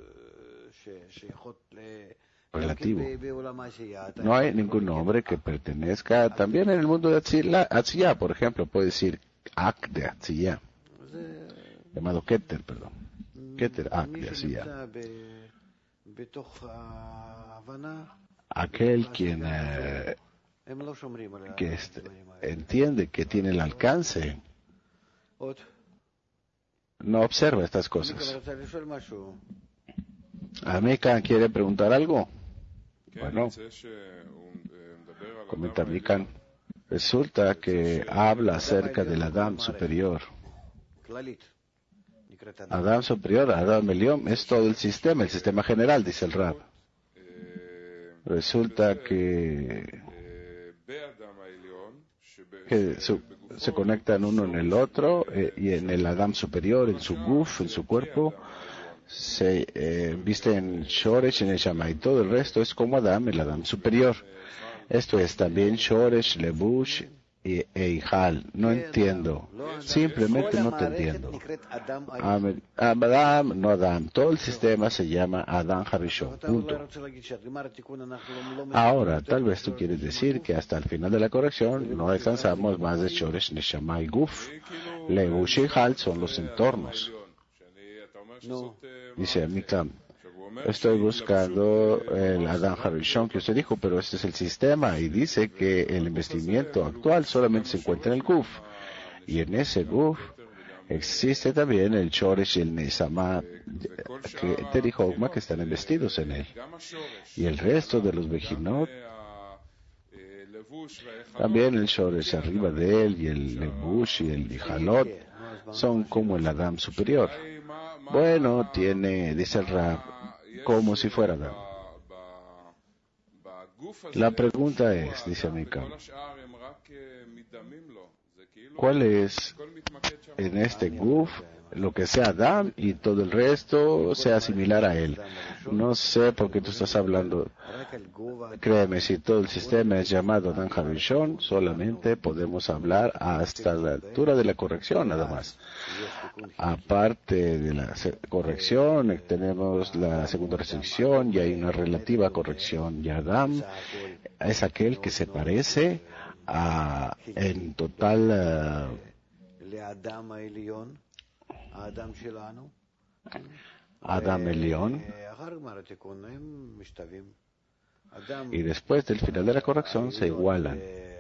Relativo. No hay ningún nombre que pertenezca también en el mundo de Atziyah, por ejemplo, puede decir Ak de Atziyah, llamado Keter, perdón. Keter Ak de Atziyah. Aquel quien entiende que tiene el alcance no observa estas cosas. Amika, ¿quiere preguntar algo? Bueno, comenta Mikan. Resulta que habla acerca del Adam superior. Adam superior, Adam Elión, es todo el sistema general, dice el Rab. Resulta que se conectan uno en el otro y en el Adam superior, en su guf, en su cuerpo, se viste en Shoresh, en Neshama, y todo el resto es como Adam, el Adam superior. Esto es también Shoresh, Lebush e Ihal. No entiendo. Simplemente no te entiendo. Adam, no Adam. Todo el sistema se llama Adam Harishon. Punto. Ahora, tal vez tú quieres decir que hasta el final de la corrección no alcanzamos más de Shoresh, Neshama y Guf. Lebush y Ihal son los entornos. Dice Mikam, estoy buscando el Adam Harishon que usted dijo, pero este es el sistema y dice que el investimiento actual solamente se encuentra en el Guf. Y en ese Guf existe también el Shoresh y el Nesama que están investidos en él. Y el resto de los Bejinot, también el Shoresh arriba de él y el Lebush y el Ijalot son como el Adam superior. Bueno, dice el Rab, como si fuera Adam. La pregunta es, dice Mika, ¿cuál es en este Guf lo que sea Adam y todo el resto sea similar a él? No sé por qué tú estás hablando. Créeme, si todo el sistema es llamado Adam Harishon, solamente podemos hablar hasta la altura de la corrección, nada más. Aparte de la corrección, tenemos la segunda restricción y hay una relativa corrección. Y Adam es aquel que se parece en total Adam Elión, y después del final de la corrección se igualan.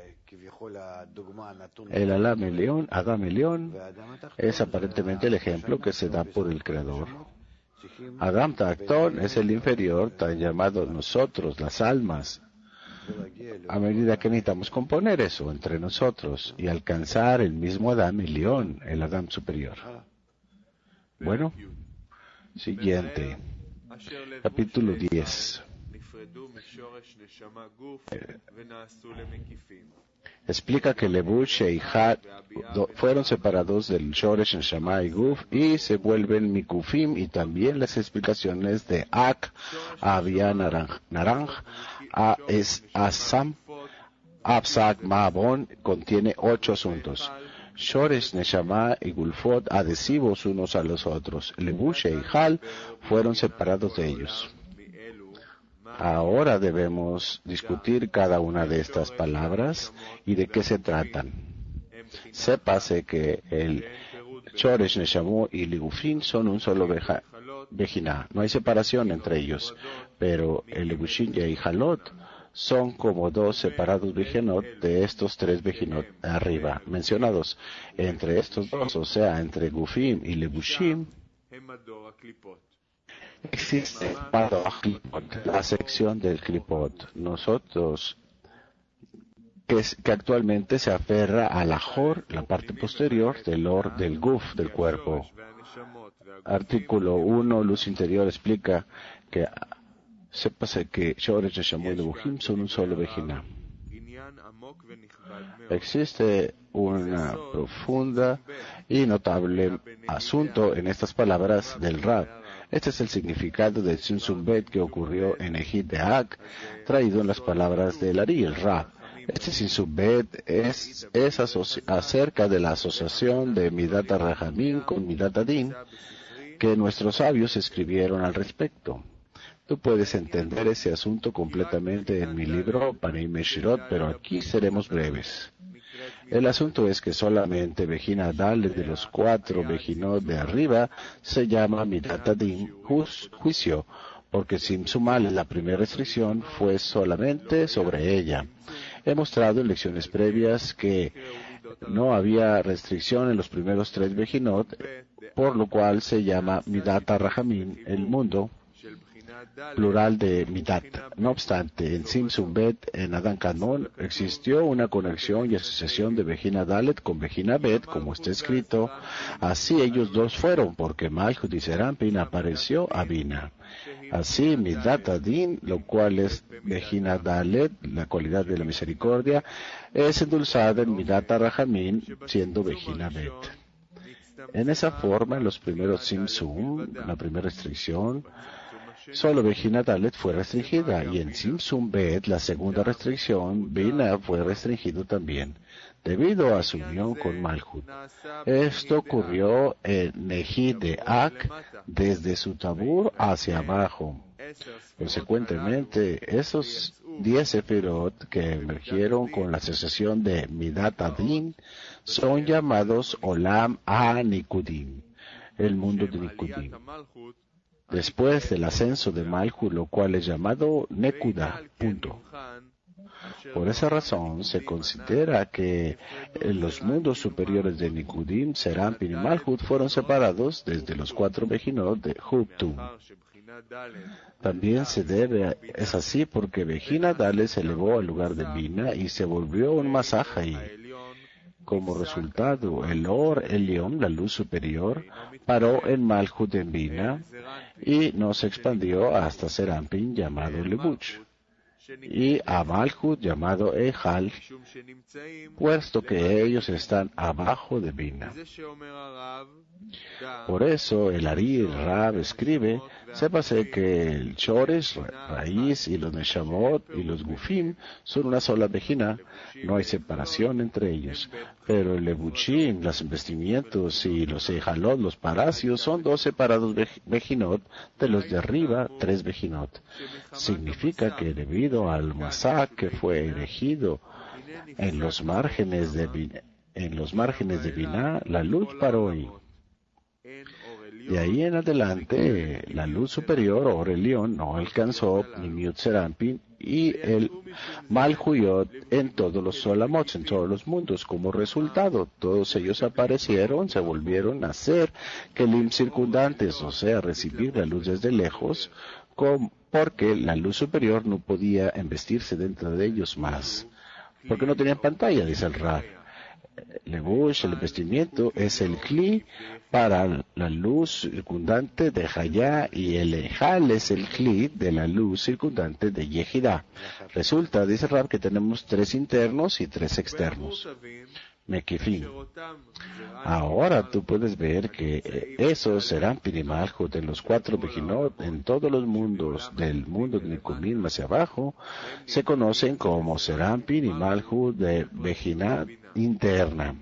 El Adam Elión es aparentemente el ejemplo que se da por el Creador. Adam Tactón es el inferior, tan llamado nosotros, las almas. A medida que necesitamos componer eso entre nosotros y alcanzar el mismo Adam Elión, el Adam superior. Bueno, siguiente. Capítulo 10. Explica que Lebush e Ihad fueron separados del Shoresh, Neshama y Guf y se vuelven Mikufim, y también las explicaciones de Ak, Avia, Narang, Asam, Absak, Maabon contiene 8 asuntos. Shoresh, Neshama y Gulfot adhesivos unos a los otros. Lebush e Ihal fueron separados de ellos. Ahora debemos discutir cada una de estas palabras y de qué se tratan. Sépase que el Shoresh, Neshamu y Ligufin son un solo Bejiná. No hay separación entre ellos, pero el Ligushin y Ijalot son como 2 separados Bejinot de estos 3 Bejinot arriba mencionados. Entre estos 2, o sea, entre Gufim y Lebushim, existe la sección del Klipot. Nosotros, que actualmente se aferra a la Jor, la parte posterior del Guf, del cuerpo. Artículo 1, luz interior, explica que sépase que Shoresh, Neshamu y Lebushim son un solo Bejiná. Existe una profunda y notable asunto en estas palabras del Rab. Este es el significado del Tzimtzum Bet que ocurrió en Ejid de Ak, traído en las palabras del Ari, el Rab. Este Sinsubet es acerca de la asociación de Midat Rahamim con Midat Adin que nuestros sabios escribieron al respecto. Tú puedes entender ese asunto completamente en mi libro Panim Meshirot, pero aquí seremos breves. El asunto es que solamente Bejina Dalet de los 4 Bejinot de arriba se llama Midat Adin, juicio, porque Simsumal, la primera restricción, fue solamente sobre ella. He mostrado en lecciones previas que no había restricción en los primeros 3 Bejinot, por lo cual se llama Midat Rahamim, el mundo, plural de Midat. No obstante, en Simsum Bet, en Adán Kanón, existió una conexión y asociación de Bejina Dalet con Bejina Bet, como está escrito. Así ellos dos fueron, porque Malchut y Serampin apareció a Bina. Así, Midat Adin, lo cual es Bejina Dalet, la cualidad de la misericordia, es endulzada en Midat Rahamim, siendo Bejina Bet. En esa forma, en los primeros Simsum, la primera restricción, solo Bejina Dalet fue restringida, y en Simsum Bet, la segunda restricción, Bina fue restringido también, debido a su unión con Malchut. Esto ocurrió en Neji de Ak, desde su tabur hacia abajo. Consecuentemente, esos 10 Sefirot que emergieron con la asociación de Midat Adin son llamados Olam Ha-Nikudim, el mundo de Nikudim. Después del ascenso de Malchut, lo cual es llamado Nekuda, punto. Por esa razón, se considera que los mundos superiores de Nikudim, Serampin y Malchut fueron separados desde los 4 Bejinot de Hubtum. También es así porque Bejina Dalet se elevó al lugar de Bina y se volvió un Masaj ahí. Como resultado, el Or Elión, la luz superior, paró en Malchut en Bina y no se expandió hasta Serampin, llamado Lebuch, y a Malchut, llamado Ejal, puesto que ellos están abajo de Bina. Por eso el Ari Rab escribe, sépase que el Chores, raíz, y los Neshamot y los Gufim son una sola Bejina, no hay separación entre ellos. Pero el Lebuchim, los investimientos, y los Ejalot, los Paracios, son 2 separados Bejinot, de los de arriba 3 Bejinot. Significa que debido al Masá que fue erigido en los márgenes de Binah, la luz paró ahí. De ahí en adelante, la luz superior, Or Elión, no alcanzó ni Miut Serampin y el Malchuyot en todos los Solamots, en todos los mundos. Como resultado, todos ellos aparecieron, se volvieron a ser Kelim circundantes, o sea, recibir la luz desde lejos, porque la luz superior no podía embestirse dentro de ellos más, porque no tenían pantalla, dice el Rab. Lebush, el vestimiento, es el Kli para la luz circundante de Hayá, y el Ejal es el Kli de la luz circundante de Yehidá. Resulta, dice Rab, que tenemos 3 internos y 3 externos. Mekifim. Ahora tú puedes ver que esos serán Malchut en los 4 Bejinot, en todos los mundos del mundo de Nikudim hacia abajo, se conocen como Serampin y Malchut de Bejina interna.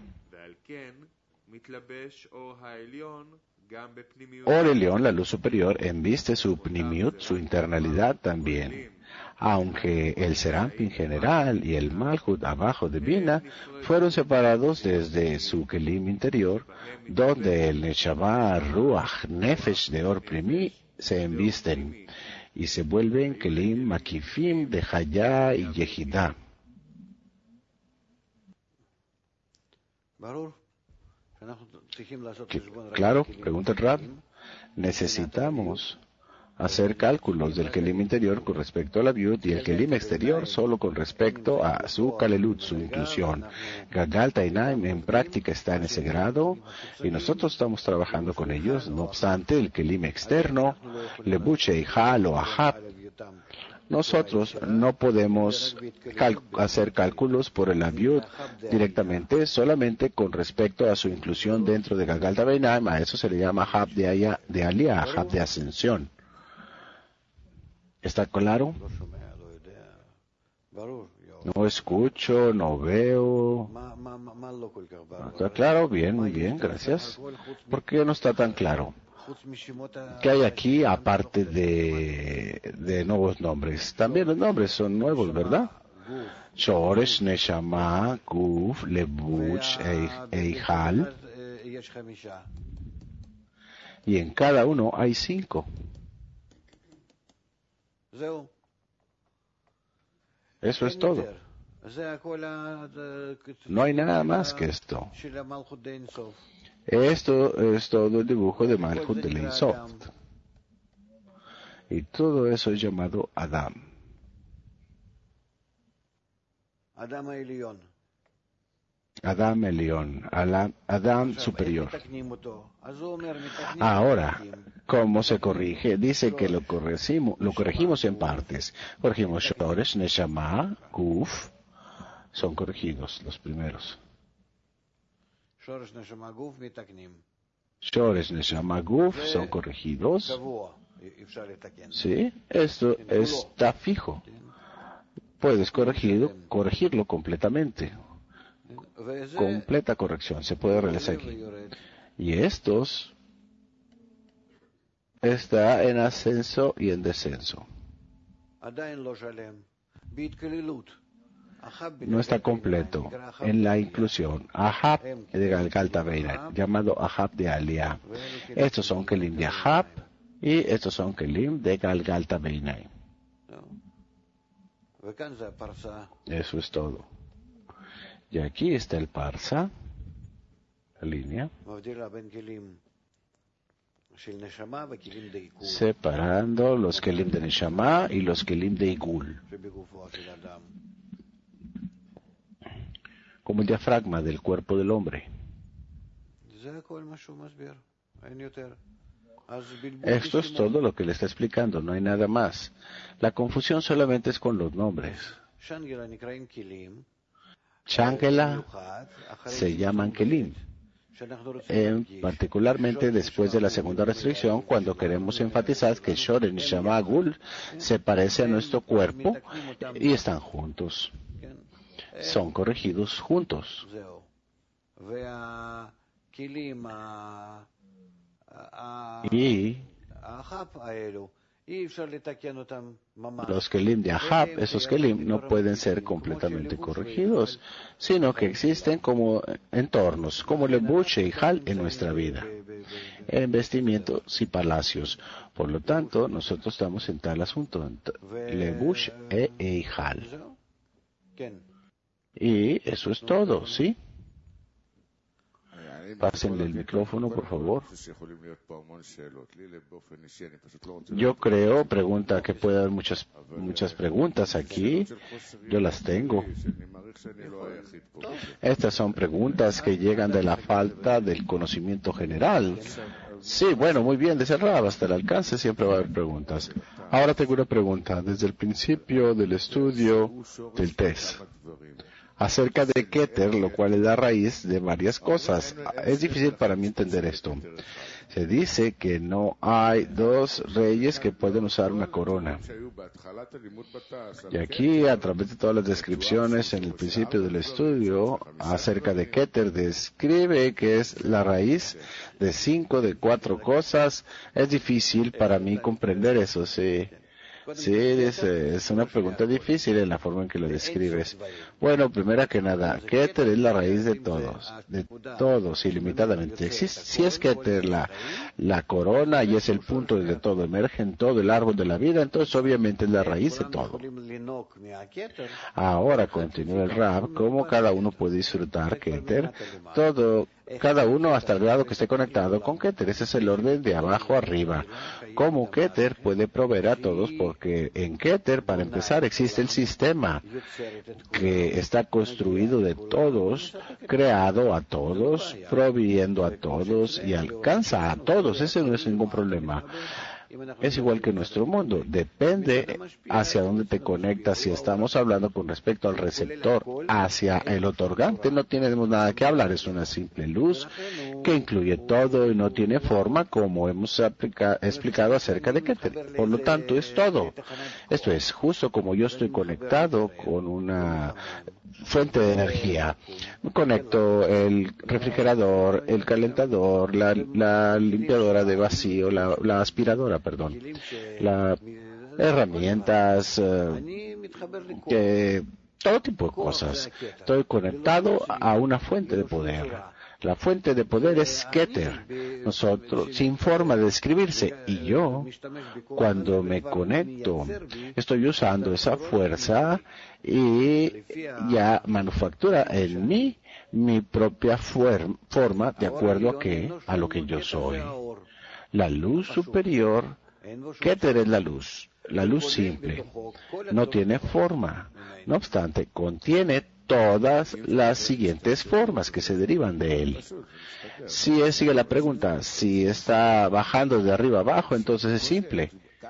Or Elión, la luz superior, embiste su Pnimiut, su internalidad también. Aunque el Serampin general y el Malchut abajo de Bina fueron separados desde su Kelim interior, donde el Neshama, Ruach, Nefesh de Or Primi se embisten y se vuelven Kelim Makifim de Hayá y Yehidá. Claro, pregunta el Rab. Necesitamos hacer cálculos del Kelim interior con respecto a la Biut y el Kelim exterior solo con respecto a su Kalelut, su inclusión. Gagal Tainaim en práctica está en ese grado y nosotros estamos trabajando con ellos. No obstante, el Kelim externo, Lebuche y Hal o Ahab, nosotros no podemos hacer cálculos por el Abiut directamente, solamente con respecto a su inclusión dentro de Gagal Tainaim. A eso se le llama Hab de Aliyah, Hab de ascensión. ¿Está claro? No escucho, no veo. ¿Está claro? Bien, muy bien, gracias. ¿Por qué no está tan claro? ¿Qué hay aquí aparte de nuevos nombres? También los nombres son nuevos, ¿verdad? Shoresh, Neshama, Guf, Lebuch, Eihal. Y en cada uno hay 5. Eso es todo. No hay nada más que esto. Esto es todo el dibujo de Malchut de Ein Sof. Y todo eso es llamado Adam. Adam Elión, Adam superior. Ahora, ¿cómo se corrige? Dice que lo corregimos en partes. Corregimos Shoresh, Neshama, Guf, son corregidos los primeros. Shoresh, Neshama, Guf son corregidos. Sí, esto está fijo. Puedes corregirlo completamente. Completa corrección se puede realizar aquí. Y estos está en ascenso y en descenso. No está completo en la inclusión. Ahab de Galgalta Beina, llamado Ahab de Aliyah. Estos son Kelim de Ahab y estos son Kelim de Galgalta Beina. Eso es todo. Y aquí está el Parsa, la línea, separando los Kelim de Neshama y los Kelim de Igul, como el diafragma del cuerpo del hombre. Esto es todo lo que le está explicando, no hay nada más. La confusión solamente es con los nombres. Shangela se llaman Kelim, particularmente después de la segunda restricción, cuando queremos enfatizar que Shoresh, Neshama, Gul se parece a nuestro cuerpo y están juntos. Son corregidos juntos. Y los Kelim de Ahab, esos Kelim no pueden ser completamente corregidos, sino que existen como entornos, como Lebuch e Eihal en nuestra vida, en vestimientos y palacios. Por lo tanto, nosotros estamos en tal asunto, Lebuch e Eihal. Y eso es todo, ¿sí? Pásenle el micrófono, por favor. Yo creo, pregunta, que puede haber muchas preguntas aquí. Yo las tengo. Estas son preguntas que llegan de la falta del conocimiento general. Sí, bueno, muy bien, desde el Rab hasta el alcance siempre va a haber preguntas. Ahora tengo una pregunta. Desde el principio del estudio del test, acerca de Keter, lo cual es la raíz de varias cosas. Es difícil para mí entender esto. Se dice que no hay 2 reyes que pueden usar una corona. Y aquí, a través de todas las descripciones en el principio del estudio acerca de Keter, describe que es la raíz de 5 de 4 cosas. Es difícil para mí comprender eso, sí. Sí, es una pregunta difícil en la forma en que lo describes. Bueno, primero que nada, Keter es la raíz de todos, ilimitadamente. Si es Keter la corona y es el punto de todo, emerge en todo el árbol de la vida, entonces obviamente es la raíz de todo. Ahora continúa el Rab, cómo cada uno puede disfrutar Keter, cada uno hasta el grado que esté conectado con Keter. Ese es el orden de abajo arriba. Cómo Keter puede proveer a todos, porque en Keter, para empezar, existe el sistema que está construido de todos, creado a todos, proveyendo a todos y alcanza a todos. Ese no es ningún problema. Es igual que nuestro mundo. Depende hacia dónde te conectas. Si estamos hablando con respecto al receptor, hacia el otorgante, no tenemos nada que hablar. Es una simple luz que incluye todo y no tiene forma, como hemos explicado acerca de Keter. Por lo tanto, es todo. Esto es justo como yo estoy conectado con una fuente de energía. Me conecto el refrigerador, el calentador, la limpiadora de vacío, la aspiradora, perdón, las herramientas, todo tipo de cosas. Estoy conectado a una fuente de poder. La fuente de poder es Keter, nosotros, sin forma de describirse. Y yo, cuando me conecto, estoy usando esa fuerza y ya manufactura en mí mi propia forma de acuerdo a lo que yo soy. La luz superior, Keter es la luz simple, no tiene forma. No obstante, contiene todas las siguientes formas que se derivan de él. Si sigue la pregunta, si está bajando de arriba abajo, entonces es simple.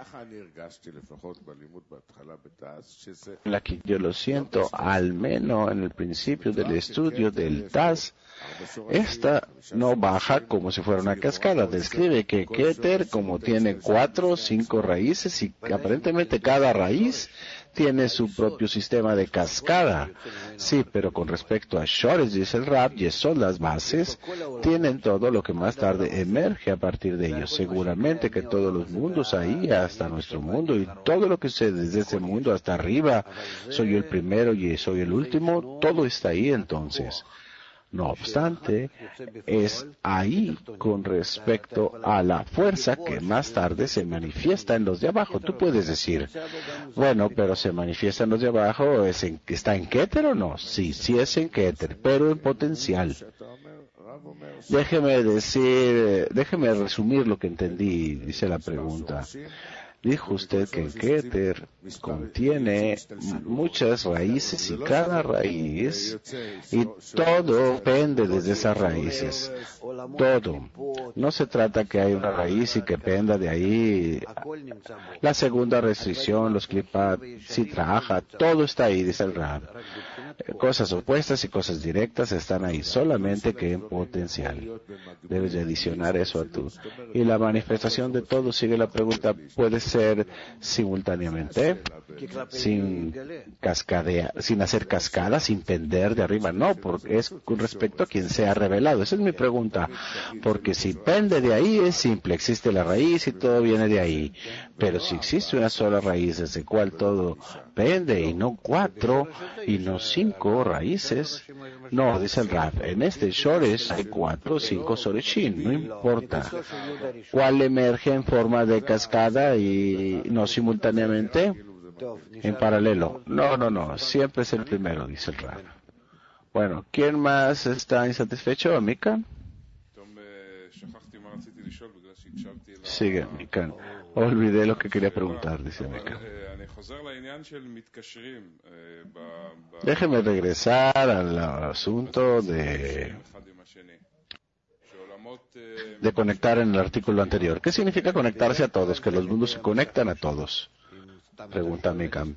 La que yo lo siento, al menos en el principio del estudio del TAS, esta no baja como si fuera una cascada. Describe que Keter, como tiene 4 o 5 raíces y aparentemente cada raíz tiene su propio sistema de cascada. Sí, pero con respecto a Shores, dice el Rab, y son las bases, tienen todo lo que más tarde emerge a partir de ellos. Seguramente que todos los mundos ahí, hasta nuestro mundo, y todo lo que sé desde ese mundo hasta arriba, soy yo el primero y soy el último, todo está ahí entonces. No obstante, es ahí con respecto a la fuerza que más tarde se manifiesta en los de abajo. Tú puedes decir, bueno, pero se manifiesta en los de abajo, ¿está en Keter o no? Sí, sí es en Keter, pero en potencial. Déjeme resumir lo que entendí, dice la pregunta. Dijo usted que el Keter contiene muchas raíces y cada raíz, y todo pende desde esas raíces. Todo. No se trata que hay una raíz y que penda de ahí. La segunda restricción, los clipat, si trabaja, todo está ahí, dice el Rab. Cosas opuestas y cosas directas están ahí, solamente que en potencial. Debes de adicionar eso a tu. Y la manifestación de todo, sigue la pregunta, puede ser simultáneamente, sin hacer cascada, sin pender de arriba. No, porque es con respecto a quien sea revelado. Esa es mi pregunta. Porque si pende de ahí es simple, existe la raíz y todo viene de ahí. Pero si existe una sola raíz desde cual todo pende y no 4 y no 5 raíces, no, dice el Rab, en este Shores hay 4 o 5 Soreshim, no importa cuál emerge en forma de cascada y no simultáneamente, en paralelo. No, siempre es el primero, dice el Rab. Bueno, ¿quién más está insatisfecho? ¿Mikan? Sigue, Mikan. Olvidé lo que quería preguntar, dice Mikan. Déjeme regresar al asunto de conectar en el artículo anterior. ¿Qué significa conectarse a todos? Que los mundos se conectan a todos. Pregunta Mikan.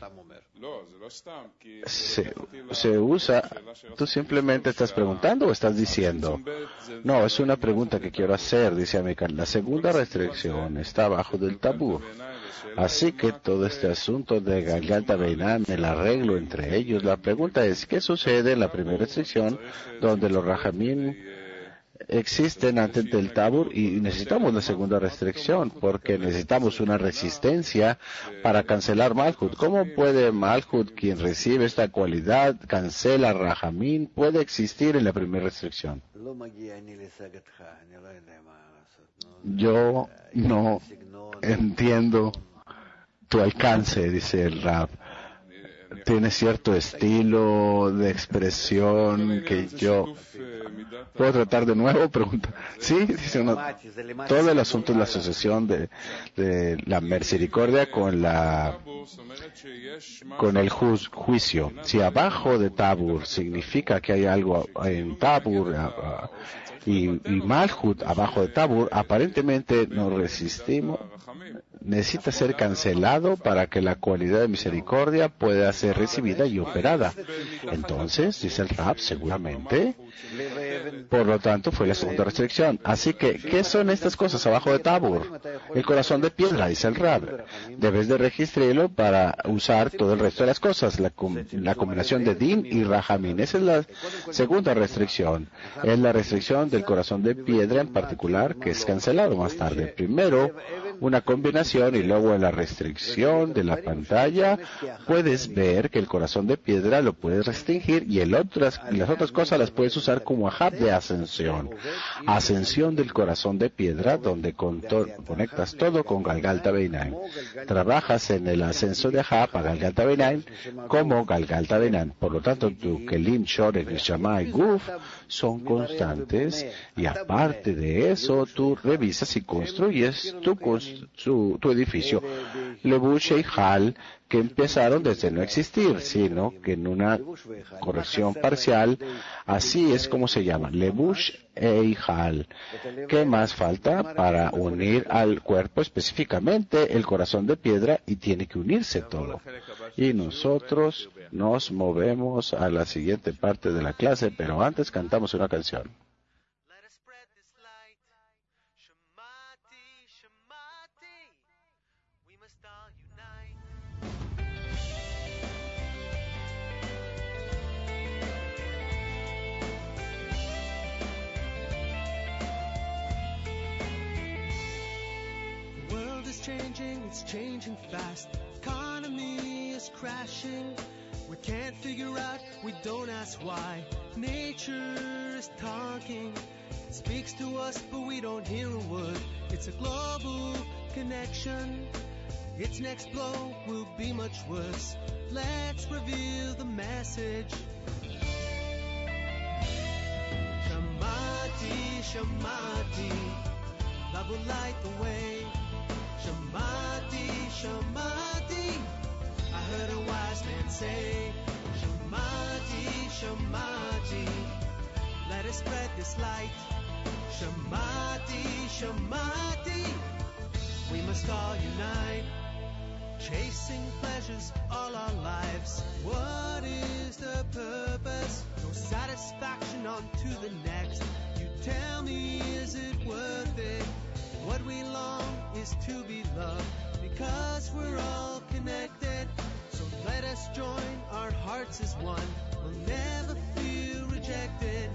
Se usa, ¿tú simplemente estás preguntando o estás diciendo? No, es una pregunta que quiero hacer, dice Mikan. La segunda restricción está abajo del tabú. Así que todo este asunto de Galgalta Beinam, el arreglo entre ellos, la pregunta es, ¿qué sucede en la primera restricción donde los Rahamim existen antes del Tabur y necesitamos la segunda restricción porque necesitamos una resistencia para cancelar Malhut? ¿Cómo puede Malhut, quien recibe esta cualidad, cancela Rahamim, puede existir en la primera restricción? Yo no entiendo tu alcance, dice el Rab. Tiene cierto estilo de expresión que yo... ¿Puedo tratar de nuevo? Pregunta. Sí, dice uno. Todo el asunto es la asociación de la misericordia con el juicio. Si abajo de Tabur significa que hay algo en Tabur y Malhut abajo de Tabur, aparentemente nos resistimos. necesita ser cancelado para que la cualidad de misericordia pueda ser recibida y operada. Entonces, dice el Rab, seguramente, por lo tanto, fue la segunda restricción. Así que, ¿qué son estas cosas abajo de Tabur? El corazón de piedra, dice el Rab. Debes de registrarlo para usar todo el resto de las cosas. La combinación de Din y Rahamín. Esa es la segunda restricción. Es la restricción del corazón de piedra en particular, que es cancelado más tarde. Primero, una combinación y luego en la restricción de la pantalla puedes ver que el corazón de piedra lo puedes restringir y las otras cosas las puedes usar como ahab de ascensión. Ascensión del corazón de piedra, donde conectas todo con Galgalta Beinaim. Trabajas en el ascenso de ahab a Galgalta Beinaim como Galgalta Beinaim. Por lo tanto, tu Kelim, Shorek, Neshama y Guf son constantes, y aparte de eso, tú revisas y construyes tu edificio Levush y Hal, que empezaron desde no existir, sino que en una corrección parcial, así es como se llama, Levush e Hal. ¿Qué más falta para unir al cuerpo específicamente el corazón de piedra? Y tiene que unirse todo. Y nosotros nos movemos a la siguiente parte de la clase, pero antes cantamos una canción. It's changing fast. Economy is crashing. We can't figure out, we don't ask why. Nature is talking. It speaks to us, but we don't hear a word. It's a global connection. Its next blow will be much worse. Let's reveal the message. Shamati, Shamati, love will light the way. Shamati, Shamati, I heard a wise man say, Shamati, Shamati, let us spread this light. Shamati, Shamati, we must all unite. Chasing pleasures all our lives, what is the purpose? No satisfaction on to the next. You tell me, is it worth it? What we long is to be loved, because we're all connected. So let us join our hearts as one. We'll never feel rejected.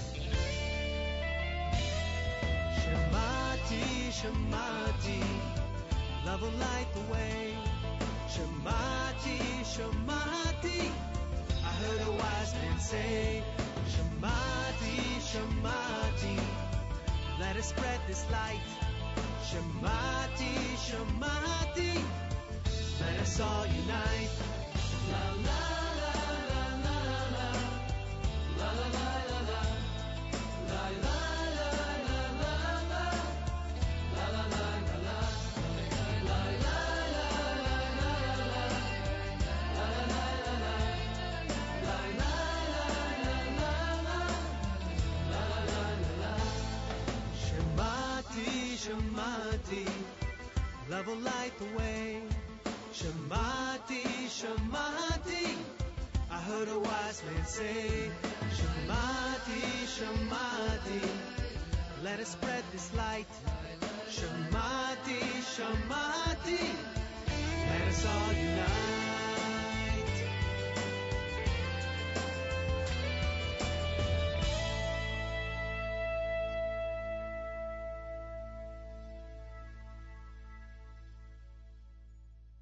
Shamati, Shamati, love will light the way. Shamati, Shamati, I heard a wise man say. Shamati, Shamati, let us spread this light. Shamati, Shamati, let us all unite. La la la la la la, la la la la la, la la la la la la, la la la la la, la la la la la, la la la la la, la la la la la. Shamati, Shamati, love will light the way. Shamati, Shamati, I heard a wise man say. Shamati, Shamati, let us spread this light. Shamati, Shamati, let us all unite.